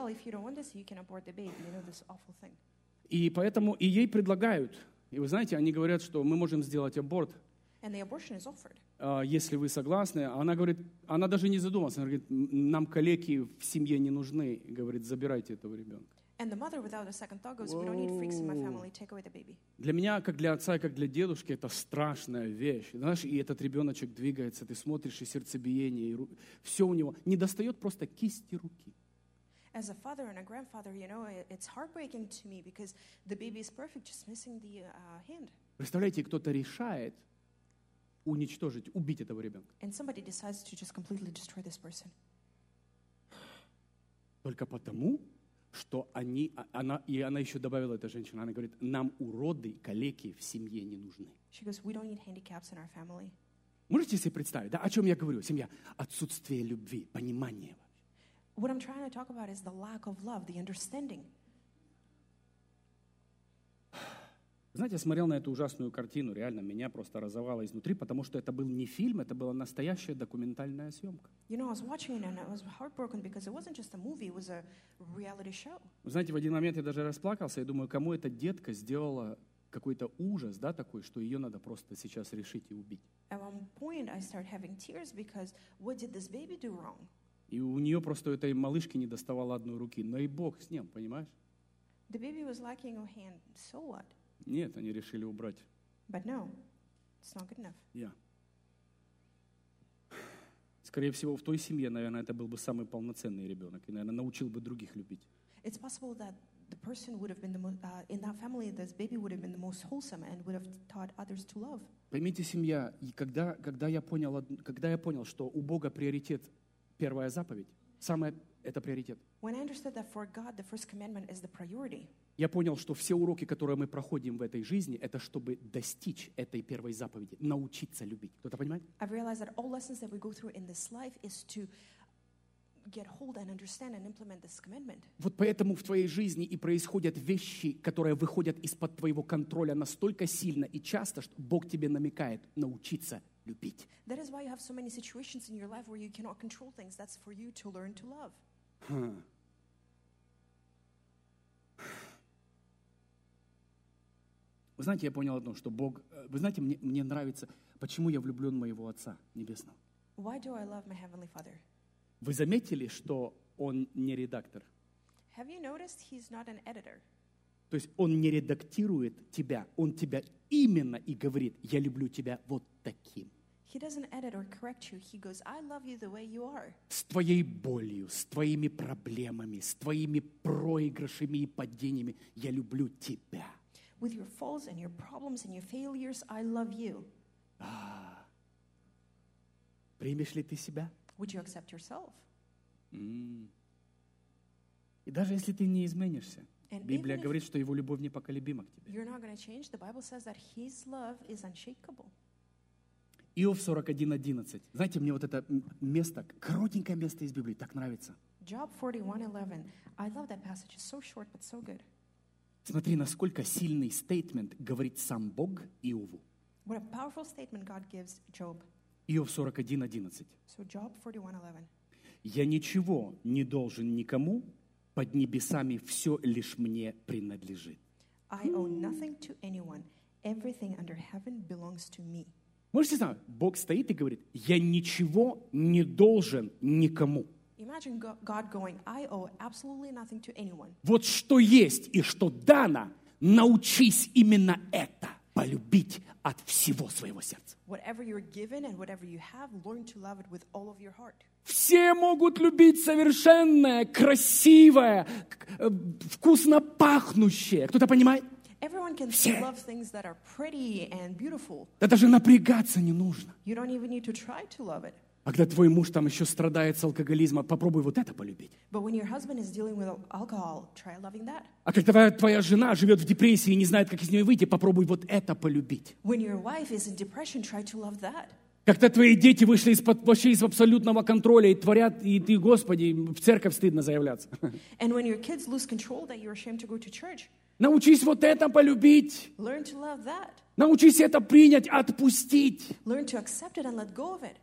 И поэтому и ей предлагают. И вы знаете, они говорят, что мы можем сделать аборт. And the abortion is offered. Если вы согласны. Она говорит, она даже не задумалась. Она говорит, нам калеки в семье не нужны. Говорит, забирайте этого ребенка. And the mother, without a second thought, goes, we don't need freaks in my family. Take away the baby. Для меня, как для отца и как для дедушки, это страшная вещь. Знаешь, и этот ребеночек двигается, ты смотришь, и сердцебиение, и все у него. Не достает просто кисти руки. As a father and a grandfather, you know, it's heartbreaking to me because the baby is perfect, just missing the hand. Представляете, кто-то решает уничтожить, убить этого ребенка. And somebody decides to just completely destroy this person. Только потому, что она еще добавила, эта женщина, она говорит, нам уроды, калеки в семье не нужны. She goes, we don't need handicaps in our family. Можете себе представить, да, о чем я говорю? Семья, отсутствие любви, понимания. What I'm trying to talk about is the lack of love, the understanding. Знаете, я смотрел на эту ужасную картину, реально меня просто разорвало изнутри, потому что это был не фильм, это была настоящая документальная съемка. You know, I was watching it and I was heartbroken because it wasn't just a movie, it was a reality show. Вы знаете, в один момент я даже расплакался, я думаю, кому эта детка сделала какой-то ужас, да, такой, что ее надо просто сейчас решить и убить. At one point, I start having tears because what did this baby do wrong? И у нее просто у этой малышки не доставало одной руки. Но и Бог с ним, понимаешь? The baby was lacking a hand. So what? Нет, они решили убрать. But no, it's not good enough. Я. Скорее всего, в той семье, наверное, это был бы самый полноценный ребенок. И, наверное, научил бы других любить. It's possible that the person would have been in that family, this baby would have been the most wholesome and would have taught others to love. Поймите, семья, и когда я понял, что у Бога приоритет первая заповедь, самое это приоритет. When I understood that for God, the first commandment is the priority. Я понял, что все уроки, которые мы проходим в этой жизни, это чтобы достичь этой первой заповеди, научиться любить. Кто-то понимает? I've realized that all lessons that we go through in this life is to get hold and understand and implement this commandment. Вот поэтому в твоей жизни и происходят вещи, которые выходят из-под твоего контроля настолько сильно и часто, что Бог тебе намекает научиться любить. That is why you have so many situations in your life where you cannot control things. That's for you to learn to love. Вы знаете, я понял одно, что Бог... Вы знаете, мне нравится, почему я влюблен в моего Отца Небесного. Why do I love my Heavenly Father? Вы заметили, что Он не редактор? Have you noticed he's not an editor? То есть Он не редактирует тебя, Он тебя именно и говорит, я люблю тебя вот таким. He doesn't edit or correct you. He goes, I love you the way you are. С твоей болью, с твоими проблемами, с твоими проигрышами и падениями я люблю тебя. With your faults and your problems and your failures, I love you. Примешь ли ты себя? Would you accept yourself? И даже если ты не изменишься, And Библия even if говорит, что Его любовь непоколебима к тебе. you're not going to change, the Bible says that his love is unshakable. Иов 41:11. Знаете, мне вот это место, коротенькое место из Библии, так нравится. Job 41:11. I love that passage. It's so short, but so good. Смотри, насколько сильный стейтмент говорит сам Бог Иову. What a powerful statement God gives Job. Иов 41:11. So Job 41:11. «Я ничего не должен никому, под небесами все лишь мне принадлежит». I owe nothing to anyone. Everything under heaven belongs to me. Можете знать, Бог стоит и говорит, я ничего не должен никому. Imagine God going, I owe absolutely nothing to anyone. Вот что есть и что дано, научись именно это полюбить от всего своего сердца. Whatever you're given and whatever you have, learn to love it with all of your heart. Все могут любить совершенное, красивое, вкусно пахнущее. Кто-то понимает? Everyone can love things that are pretty and beautiful. Да даже напрягаться не нужно. You don't even need to try to love it. А когда твой муж там еще страдает с алкоголизмом, попробуй вот это полюбить. But when your husband is dealing with alcohol, try loving that. А когда твоя жена живет в депрессии и не знает, как из нее выйти, попробуй вот это полюбить. When your wife is in depression, try to love that. Когда твои дети вышли вообще из абсолютного контроля и творят, и ты, Господи, в церковь стыдно заявляться. And when your kids lose control, that you're ashamed to go to church. Научись вот это полюбить. Learn to love that. Научись это принять, отпустить. Learn to accept it and let go of it.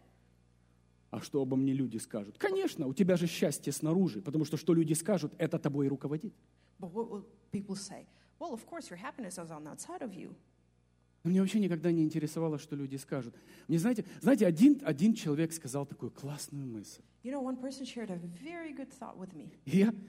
А что обо мне люди скажут? Конечно, у тебя же счастье снаружи, потому что люди скажут, это тобой и руководит. But what will people say? Well, of course, your happiness is on the outside of you. Но меня вообще никогда не интересовало, что люди скажут. Мне, знаете, один человек сказал такую классную мысль. You know, one person shared a very good thought with me.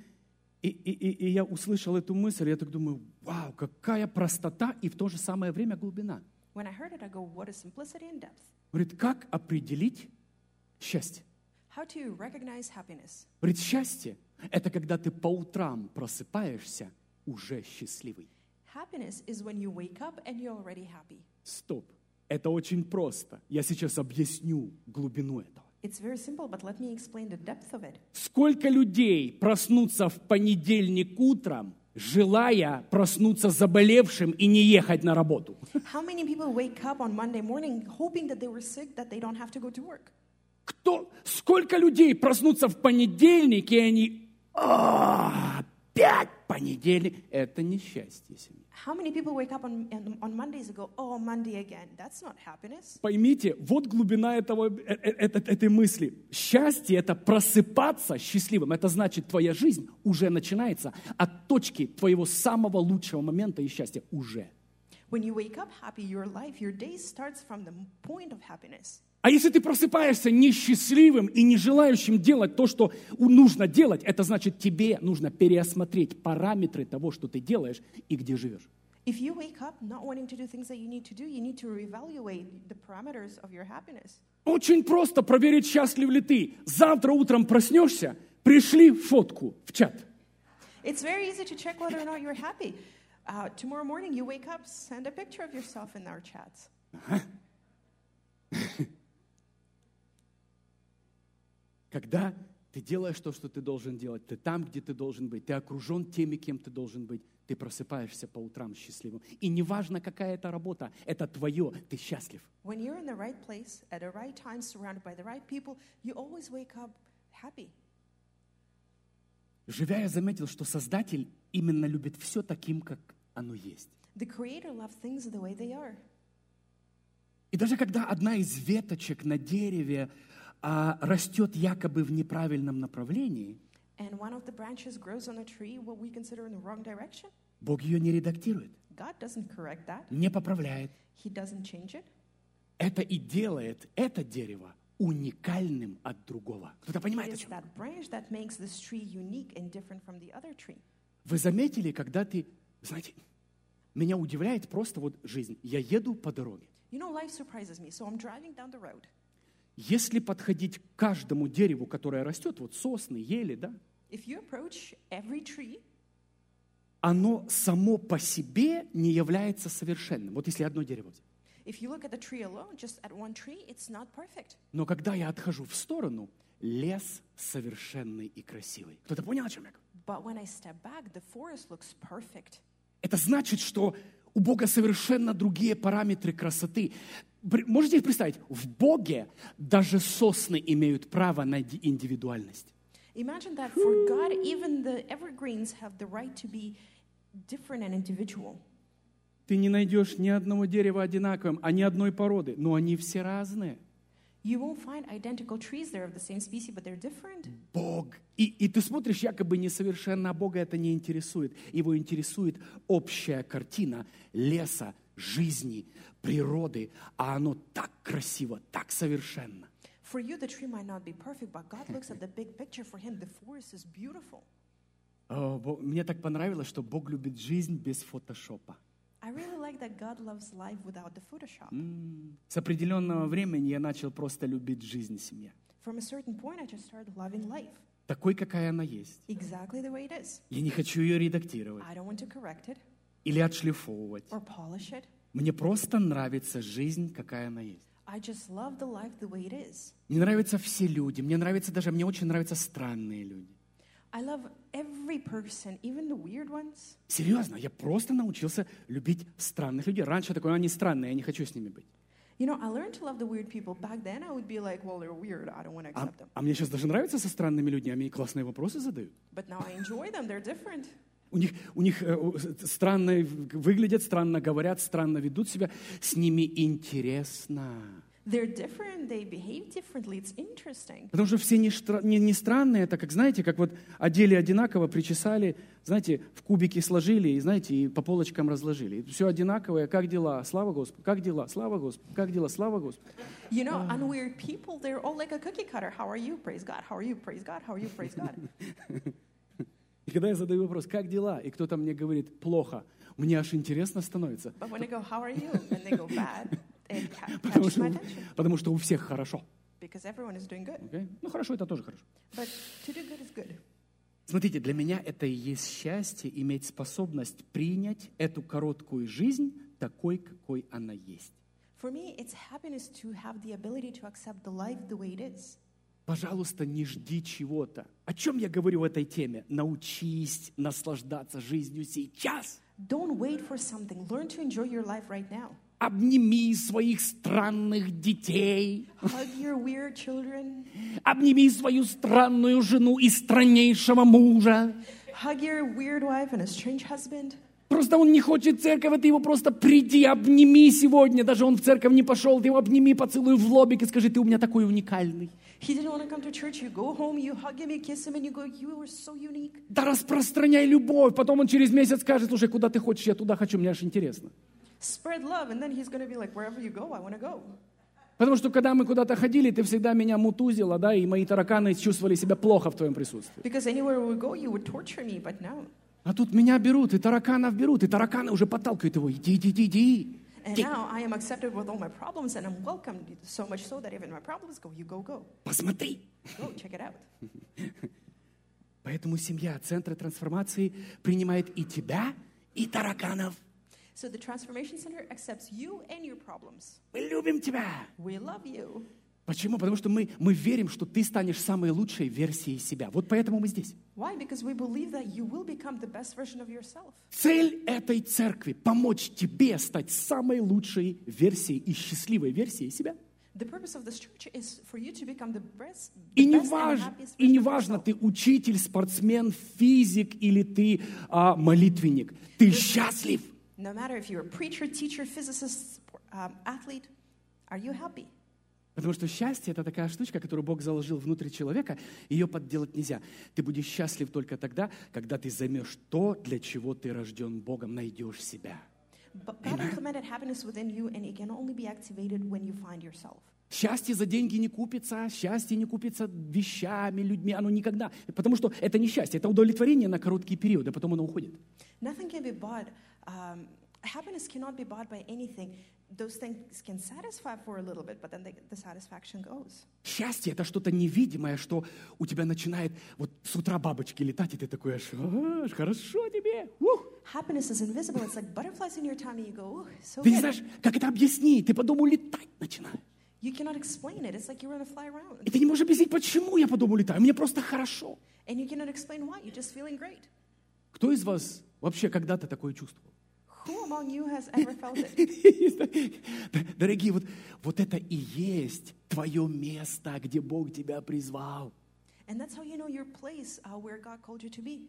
И я услышал эту мысль, и я так думаю, вау, какая простота и в то же самое время глубина. When I heard it, I go, what is simplicity and depth? Говорит, как определить счастье? How to recognize happiness? Говорит, счастье – это когда ты по утрам просыпаешься уже счастливый. Happiness is when you wake up and you're already happy. Стоп. Это очень просто. Я сейчас объясню глубину этого. It's very simple, but let me explain the depth of it. Сколько людей проснутся в понедельник утром, желая проснуться заболевшим и не ехать на работу? How many people wake up on Monday morning hoping that they were sick, that they don't have to go to work? Сколько людей проснутся в понедельник, и они... Опять понедельник. Это не счастье семьи. How many people wake up on Mondays and go, oh, Monday again? That's not happiness. Поймите, вот глубина этой мысли. Счастье – это просыпаться счастливым. Это значит, твоя жизнь уже начинается от точки твоего самого лучшего момента и счастья уже. When you wake up happy, your life, your day starts from the point of happiness. А если ты просыпаешься несчастливым и не желающим делать то, что нужно делать, это значит, тебе нужно переосмотреть параметры того, что ты делаешь и где живешь. If you wake up not wanting to do things that you need to reevaluate the parameters of your happiness. Очень просто проверить, счастлив ли ты. Завтра утром проснешься, пришли фотку в чат. It's very easy to check whether or not you're happy. Tomorrow morning you wake up, send a picture of yourself in our chats. Когда ты делаешь то, что ты должен делать, ты там, где ты должен быть, ты окружен теми, кем ты должен быть, ты просыпаешься по утрам счастливым. И неважно, какая это работа, это твое, ты счастлив. When you're in the right place, at the right time, surrounded by the right people, you always wake up happy. Живя, я заметил, что Создатель именно любит все таким, как оно есть. The Creator loves things the way they are. И даже когда одна из веточек на дереве растет якобы в неправильном направлении, And one of the branches grows on a tree, what we consider in the wrong direction. Бог ее не редактирует, God doesn't correct that. не поправляет. He doesn't change it. Это и делает это дерево уникальным от другого. Кто-то понимает, It о is чем? that branch that makes this tree unique and different from the other tree. Вы заметили, когда ты, знаете, меня удивляет просто вот жизнь. Я еду по дороге. You know, life surprises me. So I'm driving down the road. Если подходить к каждому дереву, которое растет, вот сосны, ели, да, If you approach every tree, оно само по себе не является совершенным. Вот если одно дерево взять. if you look at the tree alone, just at one tree, it's not perfect. Но когда я отхожу в сторону, лес совершенный и красивый. Кто-то понял, о чем я говорю? But when I step back, the forest looks perfect. Это значит, что у Бога совершенно другие параметры красоты. Можете представить, в Боге даже сосны имеют право на индивидуальность. Imagine that for God, even the evergreens have the right to be different and individual. Ты не найдешь ни одного дерева одинаковым, а ни одной породы, но они все разные. You won't find identical trees. They're of the same species, but they're different. Бог. И ты смотришь якобы несовершенно, а Бога это не интересует. Его интересует общая картина леса, жизни, природы, а оно так красиво, так совершенно. For you, the tree might not be perfect, but God looks at the big picture. For him, the forest is beautiful. Мне так понравилось, что Бог любит жизнь без фотошопа. I really like that God loves life without the Photoshop. С определенного времени я начал просто любить жизнь семьи. From a certain point, I just started loving life Такой, какая она есть. exactly the way it is. Я не хочу ее редактировать I don't want to correct it или отшлифовывать. or polish it. Мне просто нравится жизнь, какая она есть. I just love the life the way it is. Мне нравятся все люди. Мне очень нравятся странные люди. I love every person, even the weird ones. Серьезно, я просто научился любить странных людей. Раньше такое, они странные, я не хочу с ними быть. You know, I learned to love the weird people. Back then, I would be like, well, they're weird. I don't want to accept them. А мне сейчас даже нравится со странными людьми, они классные вопросы задают. But now I enjoy them. They're different. У них странно выглядят, странно говорят, странно ведут себя. С ними интересно. They're different. They behave differently. It's interesting. Потому что все не странные, это как, знаете, как вот одели одинаково, причесали, знаете, в кубики сложили, и, знаете, и по полочкам разложили. И все одинаковое, как дела, слава Господу, как дела, слава Господу, как дела, слава Господу. You know, unweird people, they're all like a cookie cutter. How are you? Praise God. How are you? Praise God. How are you? Praise God. И когда я задаю вопрос, как дела, и кто-то мне говорит, плохо, мне аж интересно становится. But when I go, how are you? And they go bad, it catches my attention. Потому что у всех хорошо. Because everyone is doing good. Okay? Ну хорошо, это тоже хорошо. But to do good is good. Смотрите, для меня это и есть счастье, иметь способность принять эту короткую жизнь такой, какой она есть. For me, it's happiness to have the ability to accept the life the way it is. Пожалуйста, не жди чего-то. О чем я говорю в этой теме? Научись наслаждаться жизнью сейчас. Don't wait for something. Learn to enjoy your life right now. Обними своих странных детей. Hug your weird children. Обними свою странную жену и страннейшего мужа. Hug your weird wife and a strange husband. Просто он не хочет в церковь, а ты его просто приди, обними сегодня. Даже он в церковь не пошел, ты его обними, поцелуй в лобик и скажи, ты у меня такой уникальный. He didn't want to come to church. You go home, you hug him, you kiss him, and you go, you are so unique. Да распространяй любовь. Потом он через месяц скажет, слушай, куда ты хочешь, я туда хочу, мне аж интересно. Spread love, and then he's going to be like, wherever you go, I want to go. Потому что когда мы куда-то ходили, ты всегда меня мутузила, да, и мои тараканы чувствовали себя плохо в твоем присутствии. Because anywhere we go, you would torture me, but now. А тут меня берут, и тараканов берут, и тараканы уже подталкивают его. Иди, иди, иди, иди. And now I am accepted with all my problems, and I'm welcomed so much so that even my problems go, you go, go. Посмотри. Go, check it out. Поэтому семья, центр трансформации, принимает и тебя, и тараканов. So the Transformation Center accepts you and your problems. Мы любим тебя. We love you. Почему? Потому что мы верим, что ты станешь самой лучшей версией себя. Вот поэтому мы здесь. Why? Because we believe that you will become the best version of yourself. Цель этой церкви – помочь тебе стать самой лучшей версией и счастливой версией себя. The purpose of this church is for you to become the best И and happiest version не of важно, yourself. ты учитель, спортсмен, физик или ты молитвенник. Ты счастлив. No matter if you're a preacher, teacher, physicist, athlete, are you happy? Потому что счастье – это такая штучка, которую Бог заложил внутрь человека, ее подделать нельзя. Ты будешь счастлив только тогда, когда ты займешь то, для чего ты рожден Богом, найдешь себя. But God implemented happiness within you, and it can only be activated when you find yourself. Счастье за деньги не купится, счастье не купится вещами, людьми, оно никогда. Потому что это не счастье, это удовлетворение на короткий период, а потом оно уходит. Nothing can be bought. Happiness cannot be bought by anything. Those things can satisfy for a little bit, but then the satisfaction goes. Счастье – это что-то невидимое, что у тебя начинает вот с утра бабочки летать, и ты такой аж хорошо тебе. Happiness is invisible. It's like butterflies in your tummy. You go, so Ты не good. знаешь, как это объяснить, ты по дому летать начинаешь. You cannot explain it. It's like you're going to fly around. И ты не можешь объяснить, почему я по дому летаю, мне просто хорошо. And you cannot explain why. You're just feeling great. Кто из вас вообще когда-то такое чувствовал? Who among you has ever felt it? Дорогие, вот это и есть твое место, где Бог тебя призвал. And that's how you know your place where God called you to be.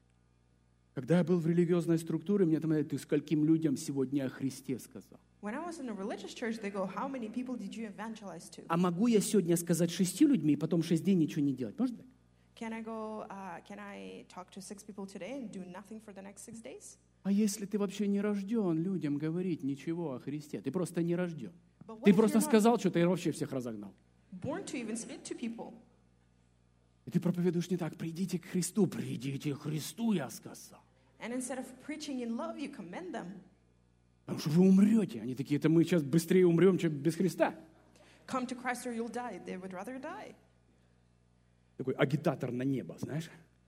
Когда я был в религиозной структуре, мне там говорят, ты скольким людям сегодня о Христе сказал? When I was in a religious church, they go, how many people did you evangelize to? А могу я сегодня сказать 6 людьми и потом 6 дней ничего не делать? Может так? Can I talk to 6 people today and do nothing for the next 6 days? А если ты вообще не рожден людям говорить ничего о Христе? Ты просто не рожден. But what Ты if просто you're not сказал что-то и вообще всех разогнал. born to even speak to people? И ты проповедуешь не так. Придите к Христу, придите к Христу, я сказал. And instead of preaching in love, you commend them. Потому что вы умрете. Они такие, это мы сейчас быстрее умрем, чем без Христа. Come to Christ or you'll die. They would rather die. Такой агитатор на небо, знаешь?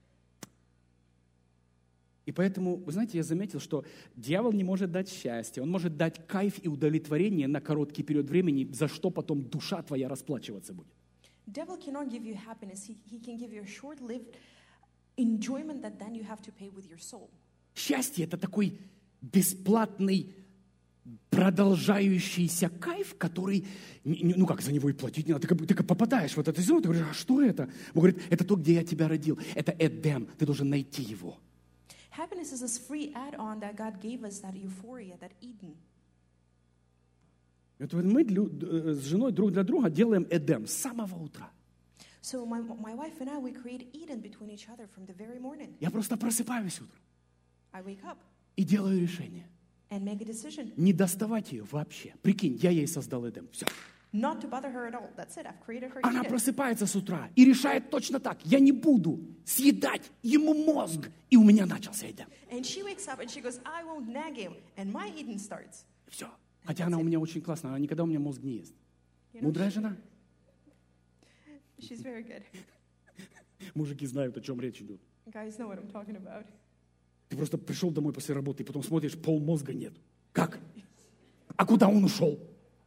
И поэтому, вы знаете, я заметил, что дьявол не может дать счастье, он может дать кайф и удовлетворение на короткий период времени, за что потом душа твоя расплачиваться будет. Devil cannot give you happiness. He can give you a short-lived enjoyment that then you have to pay with your soul. Счастье – это такой бесплатный, продолжающийся кайф, который, ну как, за него и платить не надо. Ты как попадаешь в этот зон, ты говоришь, а что это? Он говорит, это то, где я тебя родил. Это Эдем, ты должен найти его. Happiness is this free add-on that God gave us, that euphoria, that Eden. Это мы с женой друг для друга делаем Эдем с самого утра. So my wife and I, we create Eden between each other from the very morning. Я просто просыпаюсь утром I wake up и делаю решение. and make a decision. Не доставать ее вообще. Прикинь, я ей создал Эдем. Все. Not to bother her at all. That's it. I've created her Она Eden. просыпается с утра и решает точно так. Я не буду съедать ему мозг. И у меня начался Эдем. And she wakes up and she goes, I won't nag him. And my Eden starts. Все. Хотя она у меня очень классная. Она никогда у меня мозг не ест. You know, Мудрая жена. she's very good. Мужики знают, о чем речь идет. Guys know what I'm talking about. Ты просто пришел домой после работы, и потом смотришь, полмозга нет. Как? А куда он ушел?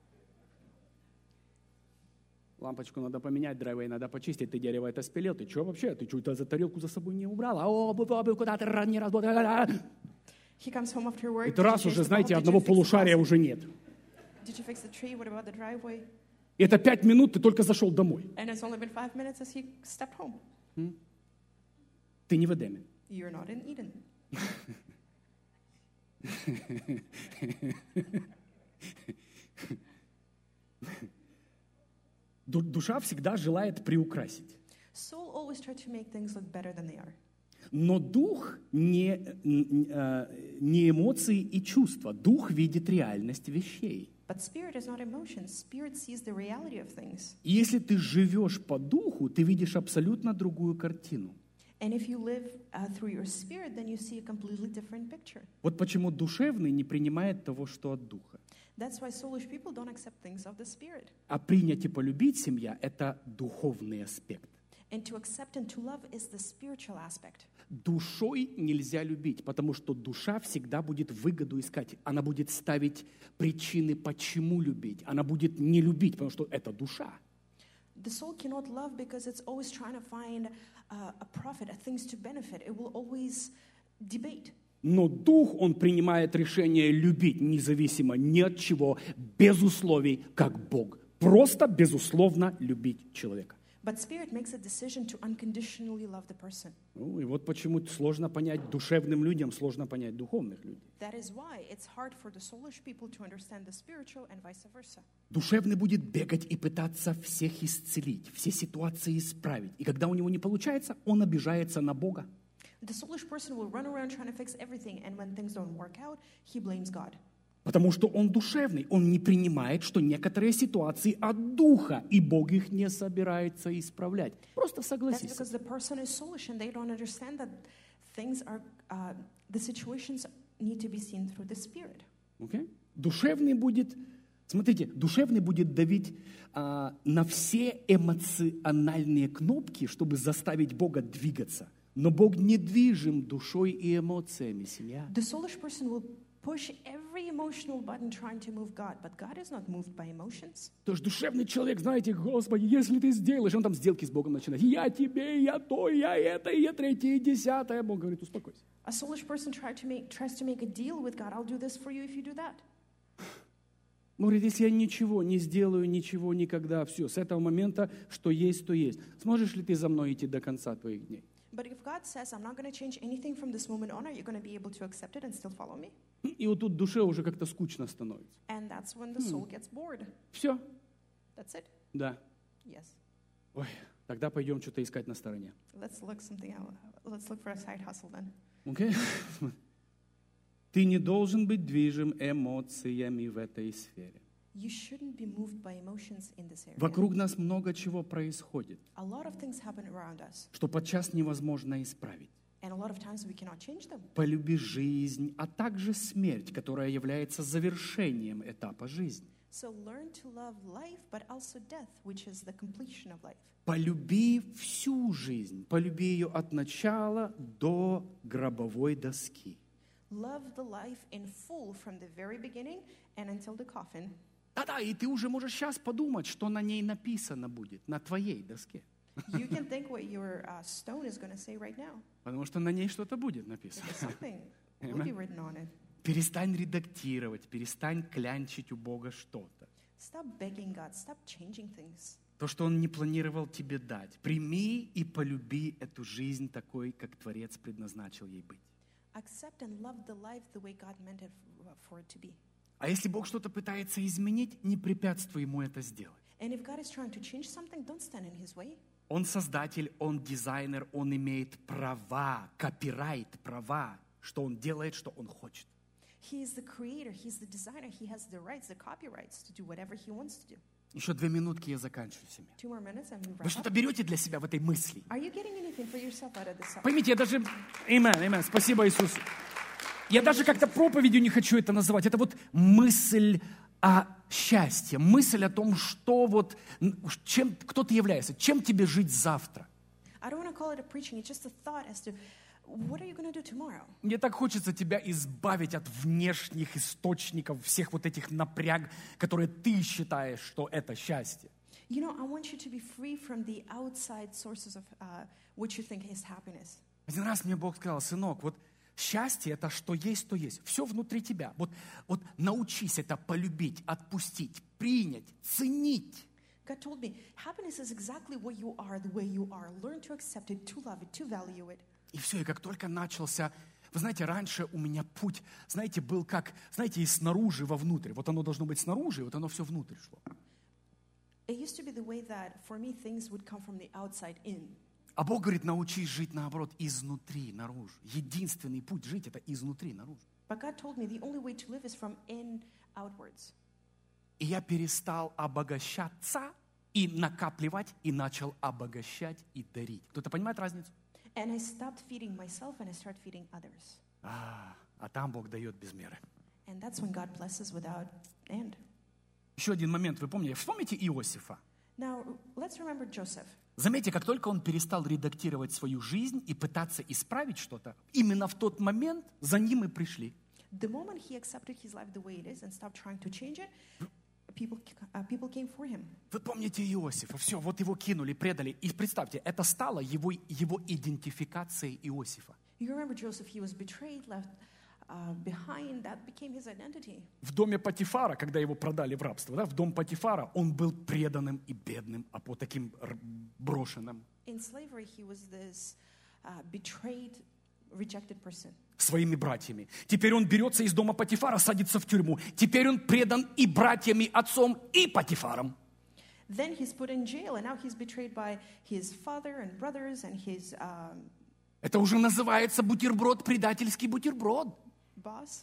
Лампочку надо поменять, драйвей надо почистить, ты дерево это спилил, ты что вообще? Ты что-то за тарелку за собой не убрал? Куда ты не работал? He comes home after work. Это раз Did you уже, fix the знаете, bulb? Did одного you fix the полушария house? уже нет. Did you fix the tree? What about the driveway? И это 5 минут, ты только зашел домой. And it's only been 5 minutes as he stepped home. Ты не в Эдеме. You're not in Eden. Душа всегда желает приукрасить. Soul always tries to make things look better than they are. Но дух не эмоции и чувства. Дух видит реальность вещей. But spirit is not emotion. Spirit sees the reality of things. И если ты живешь по духу, ты видишь абсолютно другую картину. And if you live through your spirit, then you see a completely different picture. Вот почему душевный не принимает того, что от духа. That's why soulish people don't accept things of the spirit. А принять и полюбить семья – это духовный аспект. And to accept and to love is the spiritual aspect. Душой нельзя любить, потому что душа всегда будет выгоду искать. Она будет ставить причины, почему любить. Она будет не любить, потому что это душа. The soul cannot love because it's always trying to find a profit, things to benefit. It will always debate. Но дух, он принимает решение любить независимо ни от чего, без условий, как Бог. Просто безусловно любить человека. But spirit makes a decision to unconditionally love the person. Ну, и вот почему сложно понять душевным людям, сложно понять духовных людей. That is why it's hard for the soulish people to understand the spiritual and vice versa. Душевный будет бегать и пытаться всех исцелить, все ситуации исправить. И когда у него не получается, он обижается на Бога. The soulish person will run around trying to fix everything, and when things don't work out, he blames God. Потому что он душевный, он не принимает, что некоторые ситуации от духа, и Бог их не собирается исправлять. Просто согласись. That's because the person is soulish, and they don't understand that things are, the situations need to be seen through the spirit. Okay? Душевный будет, смотрите, душевный будет давить на все эмоциональные кнопки, чтобы заставить Бога двигаться. Но Бог недвижим душой и эмоциями, семья. The soulish person will push every emotional button trying to move God, but God is not moved by emotions. То есть душевный человек, знаете, Господи, если ты сделаешь, он там сделки с Богом начинает. Я тебе, я то, я это, я третье, и десятое. Бог говорит, успокойся. A soulish person tries to make a deal with God. I'll do this for you if you do that. Он говорит, если я ничего не сделаю, ничего никогда, все, с этого момента, что есть, то есть. Сможешь ли ты за мной идти до конца твоих дней? But if God says, I'm not going to change anything from this moment on, are you going to be able to accept it and still follow me? И вот тут душе уже как-то скучно становится. And that's when the soul gets bored. Все. That's it? Да. Yes. Ой, тогда пойдем что-то искать на стороне. Let's look for a side hustle then. Окей? Ты не должен быть движим эмоциями в этой сфере. You shouldn't be moved by emotions in this area. Вокруг нас много чего происходит, A lot of things happen around us, что подчас невозможно исправить. and a lot of times we cannot change them. Полюби жизнь, а также смерть, которая является завершением этапа жизни. So learn to love life, but also death, which is the completion of life. Полюби всю жизнь, полюби ее от начала до гробовой доски. Love the life in full from the very beginning and until the coffin. Да-да, и ты уже можешь сейчас подумать, что на ней написано будет, на твоей доске. You can think what your stone is going to say right now. Потому что на ней что-то будет написано. Because something will be written on it. Перестань редактировать, перестань клянчить у Бога что-то. Stop begging God. Stop changing things. То, что Он не планировал тебе дать. Прими и полюби эту жизнь такой, как Творец предназначил ей быть. Accept and love the life the way God meant it for it to be. А если Бог что-то пытается изменить, не препятствуй Ему это сделать. And if God is trying to change something, don't stand in His way. Он создатель, Он дизайнер, Он имеет права, копирайт, права, что Он делает, что Он хочет. He is the creator, He's the designer, He has the rights, the copyrights to do whatever He wants to do. Еще 2 минутки, я заканчиваю семью. 2 more minutes and we Вы wrap что-то up. берете для себя в этой мысли? Are you getting anything for yourself out of this? Поймите, я даже... Amen, спасибо Иисусу. Я даже как-то проповедью не хочу это называть. Это вот мысль о счастье, мысль о том, что вот, чем, кто ты являешься, чем тебе жить завтра. I don't want to call it a preaching, it's just a thought as to what are you going to do tomorrow? Мне так хочется тебя избавить от внешних источников, всех вот этих напряг, которые ты считаешь, что это счастье. You know, I want you to be free from the outside sources of what you think is happiness. Один раз мне Бог сказал, сынок, вот счастье – это что есть, то есть. Все внутри тебя. Вот научись это полюбить, отпустить, принять, ценить. God told me, happiness is exactly what you are, the way you are. Learn to accept it, to love it, to value it. И все, и как только начался, вы знаете, раньше у меня путь, знаете, был как, знаете, из снаружи вовнутрь. Вот оно должно быть снаружи, и вот оно все внутрь шло. It used to be the way that, for me, things would come from the outside in. А Бог говорит, научись жить наоборот, изнутри наружу. Единственный путь жить это изнутри наружу. But God told me the only way to live is from in outwards. И я перестал обогащаться и накапливать, и начал обогащать и дарить. Кто-то понимает разницу? And I stopped feeding myself and I started feeding others. А там Бог дает без меры. And that's when God blesses without end. Еще один момент, вы помните? Вспомните Иосифа. Now, let's remember Joseph. Заметьте, как только он перестал редактировать свою жизнь и пытаться исправить что-то, именно в тот момент за ним и пришли. The moment he accepted his life the way it is and stopped trying to change it, people came for him. Вы помните Иосифа, все, вот его кинули, предали. И представьте, это стало его идентификацией Иосифа. You remember Joseph, he was betrayed, left behind, that became his identity. В доме Потифара, когда его продали в рабство, да, в дом Потифара, он был преданным и бедным, а по таким брошенным. In slavery, he was this betrayed, rejected person. Своими братьями. Теперь он берется из дома Потифара, садится в тюрьму. Теперь он предан и братьями, отцом, и Потифаром. Then he's put in jail, and now he's betrayed by his father and brothers and his Это уже называется бутерброд, предательский бутерброд. boss.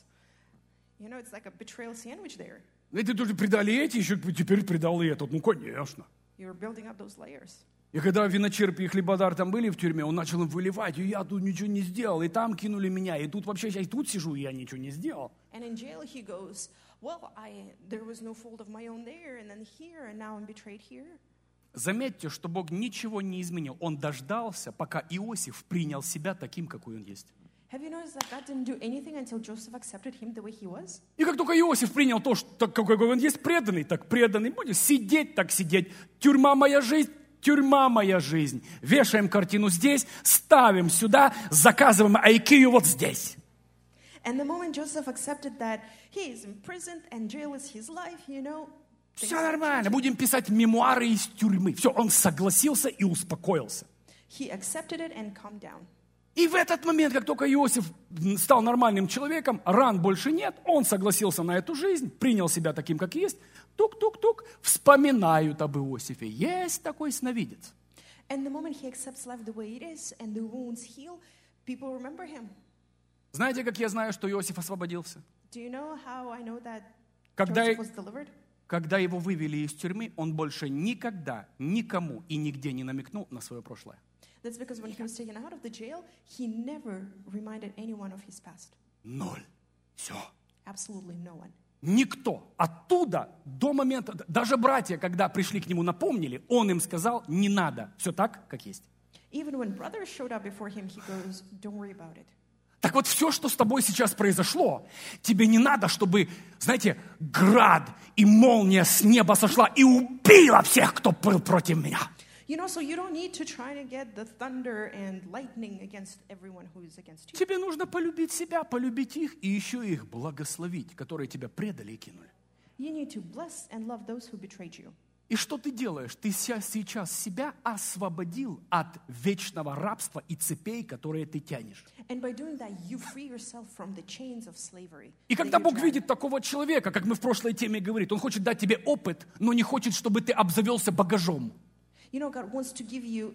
You know, it's like a betrayal sandwich there. Эти тоже предали эти, еще теперь предал и этот. Ну, конечно. You're building up those layers. И когда виночерпи и хлебодар там были в тюрьме, он начал им выливать, и я тут ничего не сделал, и там кинули меня, и тут вообще, я тут сижу, и я ничего не сделал. And in jail he goes, well, there was no fault of my own there, and then here, and now I'm betrayed here. Заметьте, что Бог ничего не изменил. Он дождался, пока Иосиф принял себя таким, какой он есть. Have you noticed that God didn't do anything until Joseph accepted him the way he was? И как только Иосиф принял то, что, какой он есть, преданный, так преданный будет, сидеть, так сидеть. Тюрьма моя жизнь. Тюрьма моя жизнь. Вешаем картину здесь, ставим сюда, заказываем айкию вот здесь. And the moment Joseph accepted that he is imprisoned and jail is his life, you know, все нормально, будем писать мемуары из тюрьмы. Все, он согласился и успокоился. He accepted it and calmed down. И в этот момент, как только Иосиф стал нормальным человеком, ран больше нет, он согласился на эту жизнь, принял себя таким, как есть, тук-тук-тук, вспоминают об Иосифе. Есть такой сновидец. And the moment he accepts life the way it is and the wounds heal, people remember him. Знаете, как я знаю, что Иосиф освободился? Do you know how I know that Когда Joseph was delivered? Когда его вывели из тюрьмы, он больше никогда, никому и нигде не намекнул на свое прошлое. That's because when he was taken out of the jail, he never reminded anyone of his past. Ноль. Все. Absolutely no one. Никто. Оттуда до момента, даже братья, когда пришли к нему, напомнили, он им сказал, не надо. Все так, как есть. Even when brothers showed up before him, he goes, don't worry about it. Так вот, все, что с тобой сейчас произошло, тебе не надо, чтобы, знаете, град и молния с неба сошла и убила всех, кто был против меня. You know, so you don't need to try to get the thunder and lightning against everyone who is against you. Тебе нужно полюбить себя, полюбить их и еще их благословить, которые тебя предали и кинули. You need to bless and love those who betrayed you. И что ты делаешь? Ты сейчас себя освободил от вечного рабства и цепей, которые ты тянешь. And by doing that, you free yourself from the chains of slavery. И когда Бог видит такого человека, как мы в прошлой теме говорили, Он хочет дать тебе опыт, но не хочет, чтобы ты обзавелся багажом. You know, God wants to give you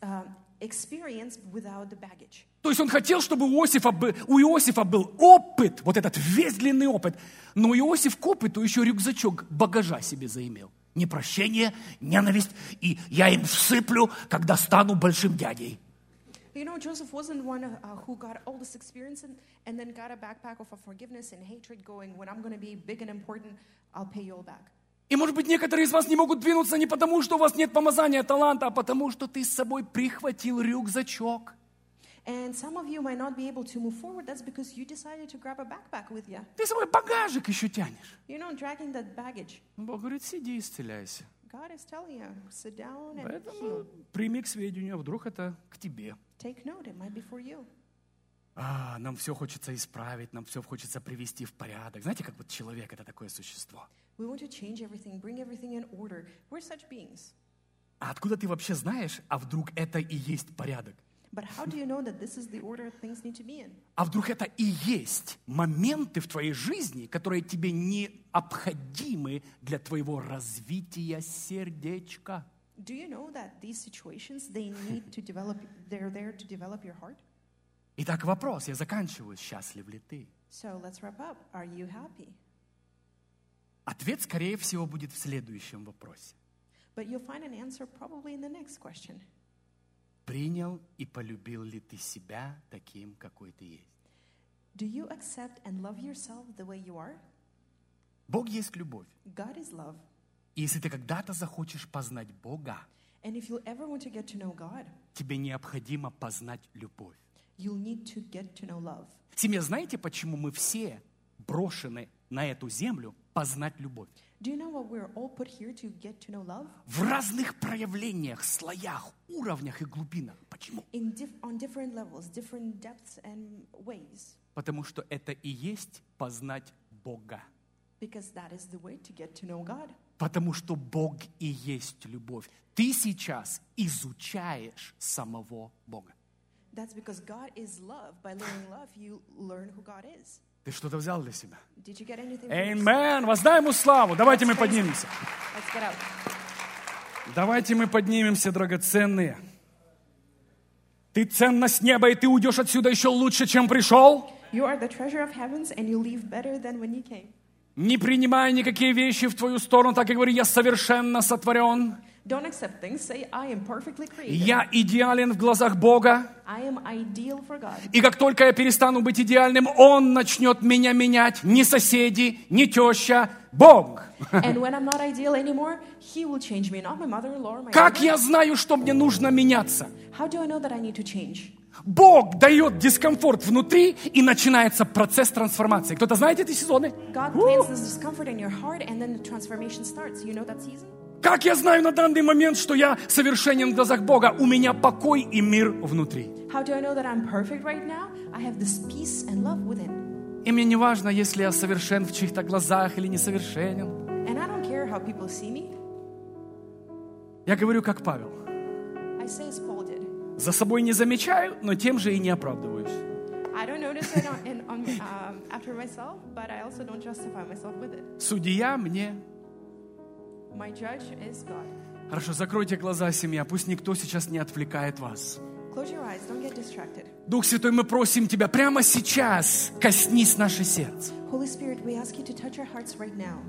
experience without the baggage. То есть Он хотел, чтобы у Иосифа был опыт, вот этот весь длинный опыт, но Иосиф к опыту еще рюкзачок багажа себе заимел. Непрощение, ненависть, и я им всыплю, когда стану большим дядей. You know, Joseph wasn't one who got all this experience and then got a backpack of forgiveness and hatred going, when I'm going to be big and important, I'll pay you all back. И, может быть, некоторые из вас не могут двинуться не потому, что у вас нет помазания, таланта, а потому, что ты с собой прихватил рюкзачок. And some of you might not be able to move forward. That's because you decided to grab a backpack with you. Ты свой багажик еще тянешь. You know, dragging that baggage. Бог говорит, сиди и исцеляйся. God is telling you, sit down and Поэтому heal. прими к сведению, вдруг это к тебе. Take note, it might be for you. Нам все хочется исправить, нам все хочется привести в порядок. Знаете, как вот человек — это такое существо. We want to change everything, bring everything in order. We're such beings. А откуда ты вообще знаешь, а вдруг это и есть порядок? But how do you know that this is the order things need to be in? А вдруг это и есть моменты в твоей жизни, которые тебе необходимы для твоего развития сердечка? Do you know that these situations, they're there to develop your heart? Итак, вопрос, я заканчиваю. Счастлив ли ты? So let's wrap up. Are you happy? Ответ, скорее всего, будет в следующем вопросе. But you'll find an answer probably in the next question. Принял и полюбил ли ты себя таким, какой ты есть? Do you accept and love yourself the way you are? Бог есть любовь. God is love. И если ты когда-то захочешь познать Бога, And if you ever want to get to know God, тебе необходимо познать любовь. you'll need to get to know love. Семья, знаете, почему мы все брошены на эту землю познать любовь? Do you know what we're all put here to get to know love? В разных проявлениях, слоях, уровнях и глубинах. Почему? On different levels, different depths and ways. Потому что это и есть познать Бога. Because that is the way to get to know God. Потому что Бог и есть любовь. Ты сейчас изучаешь самого Бога. That's because God is love. By learning love, you learn who God is. Ты что-то взял для себя? Did you get anything? Amen. Воздай ему славу. Давайте мы поднимемся. Let's get out. Давайте мы поднимемся, драгоценные. Ты ценность неба, и ты уйдешь отсюда еще лучше, чем пришел. You are the treasure of heavens, and you leave better than when you came. Не принимай никакие вещи в твою сторону, так и говори, я совершенно сотворен. Don't accept things. Say, I am perfectly created. Я идеален в глазах Бога. I am ideal for God. И как только я перестану быть идеальным, Он начнет меня менять. Не соседи, не теща, Бог. And when I'm not ideal anymore, He will change me, not my mother-in-law or my Как mother. я знаю, что мне нужно меняться? How do I know that I need to change? Бог дает дискомфорт внутри, и начинается процесс трансформации. Кто-то знает эти сезоны? God plants this discomfort in your heart, and then the transformation starts. You know that season? Как я знаю на данный момент, что я совершенен в глазах Бога? У меня покой и мир внутри. How do I know that I'm perfect right now? I have this peace and love within. И мне не важно, если я совершен в чьих-то глазах или несовершенен. And I don't care how people see me. Я говорю, как Павел. I say as Paul did. За собой не замечаю, но тем же и не оправдываюсь. I don't notice it after myself, but I also don't justify myself with it. Судья мне. My judge is God. Хорошо, закройте глаза, семья. Пусть никто сейчас не отвлекает вас. Close your eyes, don't get distracted. Дух Святой, мы просим Тебя прямо сейчас, коснись наше сердце. Holy Spirit, we ask you to touch our hearts right now.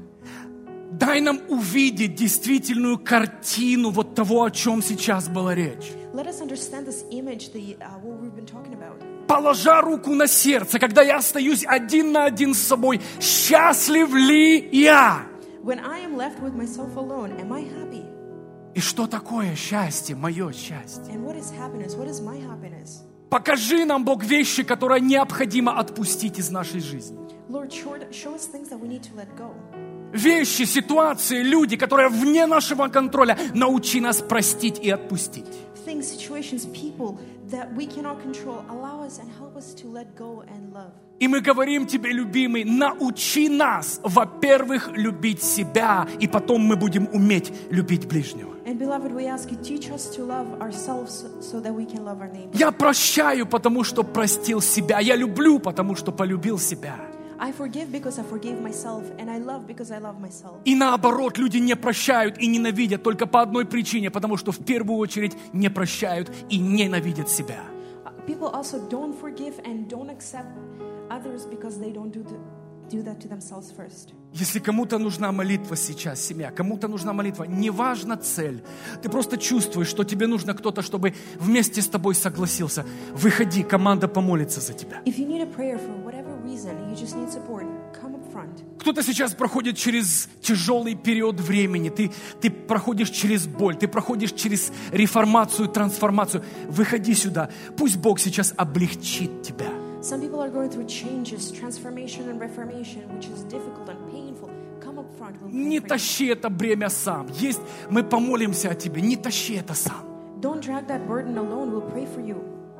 Дай нам увидеть действительную картину вот того, о чем сейчас была речь. Let us understand this image, what we've been talking about. Положа руку на сердце, когда я остаюсь один на один с собой, счастлив ли я? When I am left with myself alone, am I happy? И что такое счастье, мое счастье? And what is happiness? What is my happiness? Покажи нам, Бог, вещи, которые необходимо отпустить из нашей жизни. Lord, show us things that we need to let go. Вещи, ситуации, люди, которые вне нашего контроля, научи нас простить и отпустить. Things, situations, people that we cannot control, allow us and help us to let go and love. И мы говорим Тебе, любимый, научи нас, во-первых, любить себя, и потом мы будем уметь любить ближнего. And beloved, we ask you, teach us to love ourselves so that we can love our neighbor. Я прощаю, потому что простил себя. Я люблю, потому что полюбил себя. I forgive because I forgave myself, and I love because I love myself. И наоборот, люди не прощают и ненавидят только по одной причине, потому что в первую очередь не прощают и ненавидят себя. People also don't forgive and don't accept others because they don't do that to themselves first. Если кому-то нужна молитва сейчас, семья, кому-то нужна молитва, неважно цель, ты просто чувствуешь, что тебе нужно кто-то, чтобы вместе с тобой согласился. Выходи, команда помолится за тебя. If you need a prayer for whatever reason, you just need support, come up front. Кто-то сейчас проходит через тяжелый период времени, ты проходишь через боль, ты проходишь через реформацию, трансформацию. Выходи сюда, пусть Бог сейчас облегчит тебя. Some people are going through changes, transformation and reformation, which is difficult and painful. Come up front. We'll Не тащи это бремя сам. Есть, мы помолимся о тебе. Не тащи это сам. Don't drag that burden alone. We'll pray for you.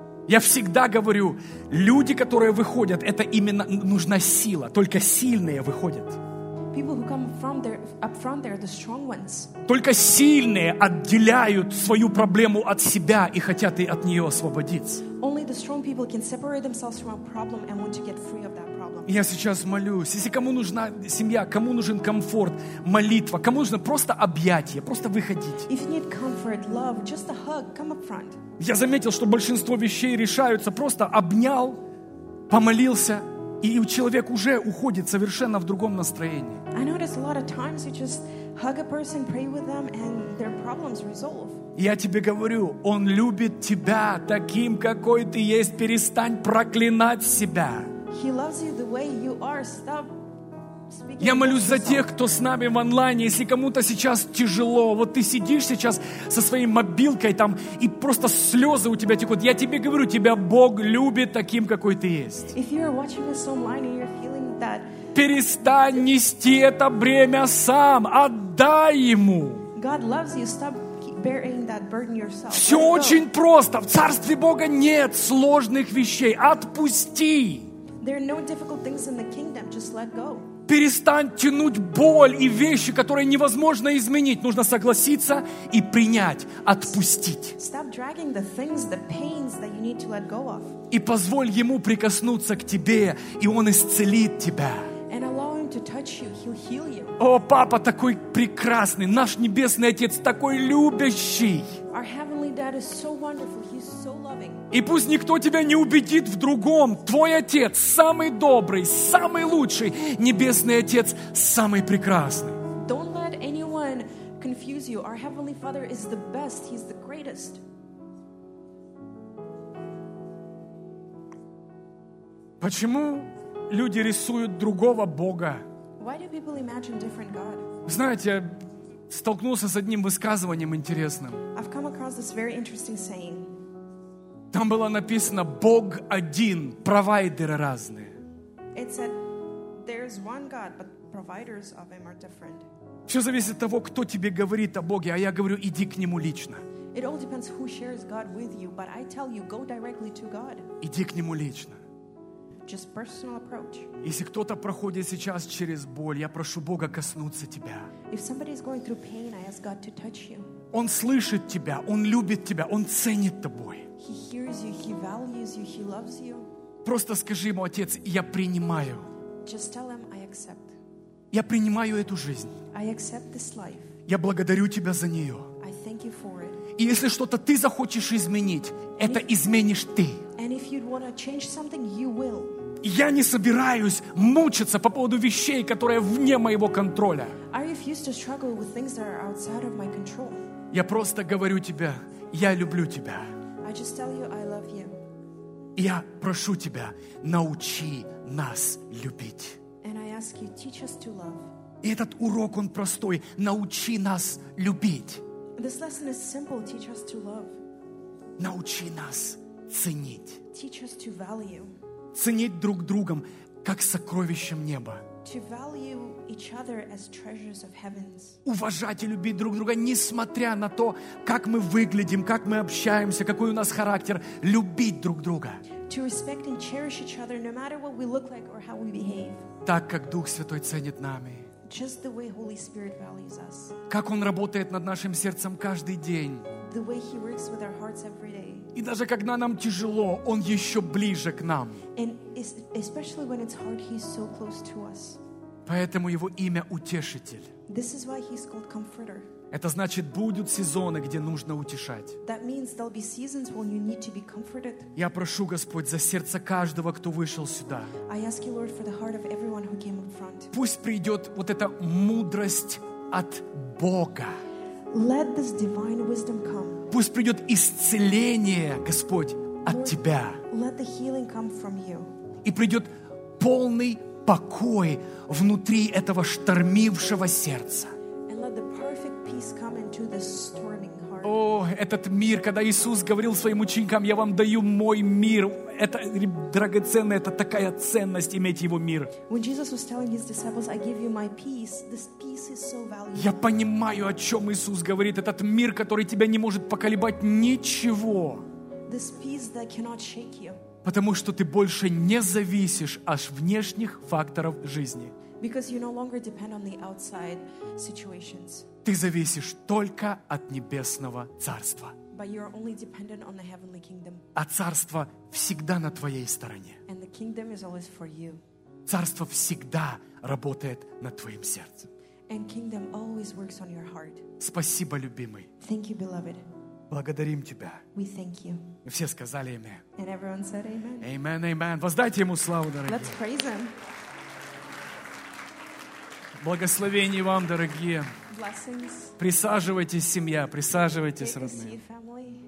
Я всегда говорю, люди, которые выходят, это именно нужна сила. Только сильные выходят. People who come up front, they're the strong ones. Только сильные отделяют свою проблему от себя и хотят и от нее освободиться. Only the strong people can separate themselves from a problem and want to get free of that problem. Я сейчас молюсь. Если кому нужна семья, кому нужен комфорт, молитва, кому нужно просто объятие, просто выходить. If you need comfort, love, just a hug, come up front. Я заметил, что большинство вещей решаются, просто обнял, помолился, и человек уже уходит совершенно в другом настроении. I notice a lot of times you just hug a person, pray with them, and their problems resolve. Я тебе говорю, Он любит тебя таким, какой ты есть. Перестань проклинать себя. He loves you the way you are. Stop speaking. Я молюсь за тех, кто с нами в онлайне. Если кому-то сейчас тяжело, вот ты сидишь сейчас со своей мобилкой там, и просто слезы у тебя текут. Я тебе говорю, тебя Бог любит таким, какой ты есть. If you're watching this online and you're feeling that, Перестань нести это бремя сам. Отдай Ему. God loves you, stop bearing that burden yourself. Все Let it go. очень просто. В Царстве Бога нет сложных вещей. Отпусти. There are no difficult things in the kingdom. Just let go. Перестань тянуть боль и вещи, которые невозможно изменить. Нужно согласиться и принять, отпустить. Stop dragging the things, the pains that you need to let go of. И позволь Ему прикоснуться к тебе, и Он исцелит тебя. And allow Him to touch you. He'll heal you. О, Папа такой прекрасный, наш Небесный Отец такой любящий. Our Heavenly Dad is so wonderful. He's so loving. И пусть никто тебя не убедит в другом. Твой Отец самый добрый, самый лучший. Небесный Отец самый прекрасный. Don't let anyone confuse you. Our Heavenly Father is the best. He's the greatest. Почему люди рисуют другого Бога? Why do people imagine different God? Знаете, я столкнулся с одним высказыванием интересным. I've come across this very interesting saying. Там было написано «Бог один, провайдеры разные». It said, there's one God, but providers of Him are different. Все зависит от того, кто тебе говорит о Боге, а я говорю, иди к Нему лично. It all depends who shares God with you, but I tell you, go directly to God. Иди к Нему лично. Just personal approach. Если кто-то проходит сейчас через боль, я прошу Бога коснуться тебя. If somebody is going through pain, I ask God to touch you. Он слышит тебя, Он любит тебя, Он ценит тобой. He hears you, He values you, He loves you. Просто скажи Ему, Отец, я принимаю. Just tell Him, I accept. Я принимаю эту жизнь. I accept this life. Я благодарю Тебя за нее. I thank you for it. И если что-то ты захочешь изменить, это изменишь ты. And if you want to change something, you will. Я не собираюсь мучиться по поводу вещей, которые вне моего контроля. I refuse to struggle with things that are outside of my control. Я просто говорю тебе, я люблю тебя. I just tell you, I love you. И я прошу тебя, научи нас любить. And I ask you, teach us to love. И этот урок, он простой. Научи нас любить. This lesson is simple. Teach us to love. Научи нас ценить. Teach us to value. Ценить друг другом, как сокровищем неба. To value each other as treasures of heavens. Уважать и любить друг друга, несмотря на то, как мы выглядим, как мы общаемся, какой у нас характер. Любить друг друга. To respect and cherish each other, no matter what we look like or how we behave. Так, как Дух Святой ценит нами. Just the way Holy Spirit values us. Как Он работает над нашим сердцем каждый день. The way He works with our hearts every day. И даже когда нам тяжело, Он еще ближе к нам. And especially when it's hard, He's so close to us. Поэтому Его имя Утешитель. This is why He's called Comforter. Это значит, будут сезоны, где нужно утешать. That means there'll be seasons when you need to be comforted. Я прошу, Господь, за сердце каждого, кто вышел сюда. I ask you, Lord, for the heart of everyone who came up front. Пусть придет вот эта мудрость от Бога. Let this divine wisdom come. Пусть придет исцеление, Господь, от Тебя. Let the healing come from you. И придет полный покой внутри этого штормившего сердца. And let the perfect peace come into this storming heart. О, этот мир, когда Иисус говорил своим ученикам, я вам даю мой мир. Это драгоценно, это такая ценность иметь Его мир. When Jesus was telling His disciples, I give you my peace, this peace is so valuable. Я понимаю, о чем Иисус говорит. Этот мир, который тебя не может поколебать ничего. This peace that cannot shake you. Потому что ты больше не зависишь от внешних факторов жизни. Because you no longer depend on the outside situations. Ты зависишь только от небесного Царства. but you're only dependent on the heavenly kingdom. А царство всегда на твоей стороне. And the kingdom is always for you. Царство всегда работает над твоим сердцем. And kingdom always works on your heart. Спасибо, любимый. Thank you, beloved. Благодарим Тебя. We thank you. И все сказали аминь. And everyone said amen. Amen, amen. Воздайте Ему славу, дорогие. Let's praise him. Благословение вам, дорогие. Blessings. Присаживайтесь, семья, присаживайтесь, Take a родные. seat, family.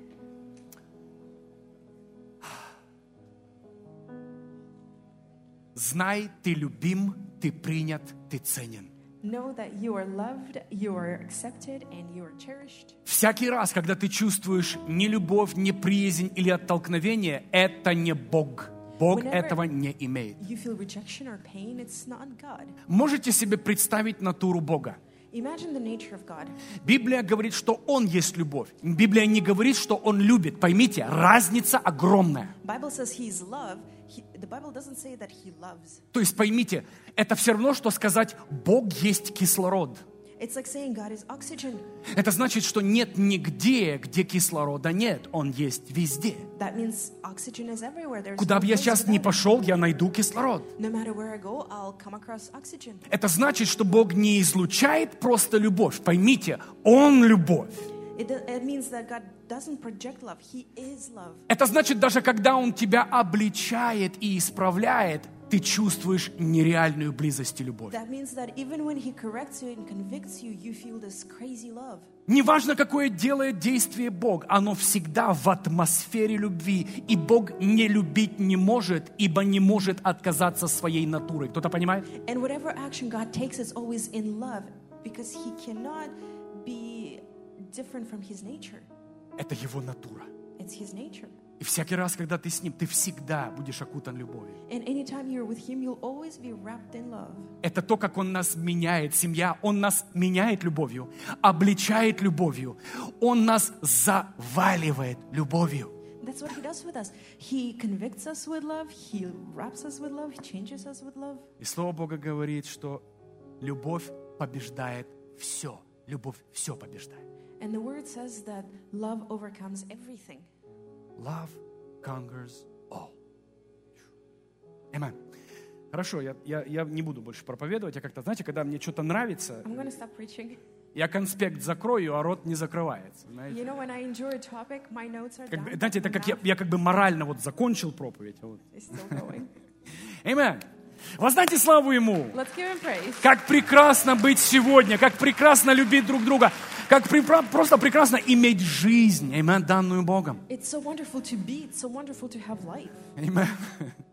Знай, ты любим, ты принят, ты ценен. Know that you are loved, you are accepted, and you are cherished. Всякий раз, когда ты чувствуешь нелюбовь, неприязнь или оттолкновение, это не Бог. Бог этого не имеет. You feel rejection or pain, it's not God. Можете себе представить натуру Бога? Imagine the nature of God. Библия говорит, что Он есть любовь. Библия не говорит, что Он любит. Поймите, разница огромная. Bible says he is love. The Bible doesn't say that he loves. То есть поймите, это все равно, что сказать, Бог есть кислород. It's like saying God is oxygen. Это значит, что нет нигде, где кислорода нет. Он есть везде. That means oxygen is everywhere. There's Куда бы я сейчас ни пошел, я найду кислород. No matter where I go, I'll come across oxygen. Это значит, что Бог не излучает просто любовь. Поймите, Он любовь. It means that God doesn't project love. He is love. Это значит, даже когда Он тебя обличает и исправляет, ты чувствуешь нереальную близость и любовь. That means that even when he corrects you and convicts you, you feel this crazy love. Неважно, какое делает действие Бог, оно всегда в атмосфере любви. И Бог не любить не может, ибо не может отказаться своей натурой. Кто-то понимает? And whatever action God takes is always in love, because he cannot be different from his nature. Это Его натура. It's his nature. И всякий раз, когда ты с Ним, ты всегда будешь окутан любовью. And anytime you're with him, you'll always be wrapped in love. Это то, как Он нас меняет, семья. Он нас меняет любовью, обличает любовью. Он нас заваливает любовью. That's what he does with us. He convicts us with love. He wraps us with love. He changes us with love. И Слово Бога говорит, что любовь побеждает все. Любовь все побеждает. And the word says that love overcomes everything. Love conquers all. Amen. Хорошо, я не буду больше проповедовать. Я как-то, знаете, когда мне что-то нравится, I'm going to stop preaching. я конспект закрою, а рот не закрывается. You know, when I enjoy a topic, my notes are down. Знаете, это как я как бы морально вот закончил проповедь. Вот. It's still going. Amen. Воздайте славу Ему. Let's give him praise. Как прекрасно быть сегодня, как прекрасно любить друг друга, как просто прекрасно иметь жизнь, данную Богом. It's so wonderful to be. It's so wonderful to have life. Amen.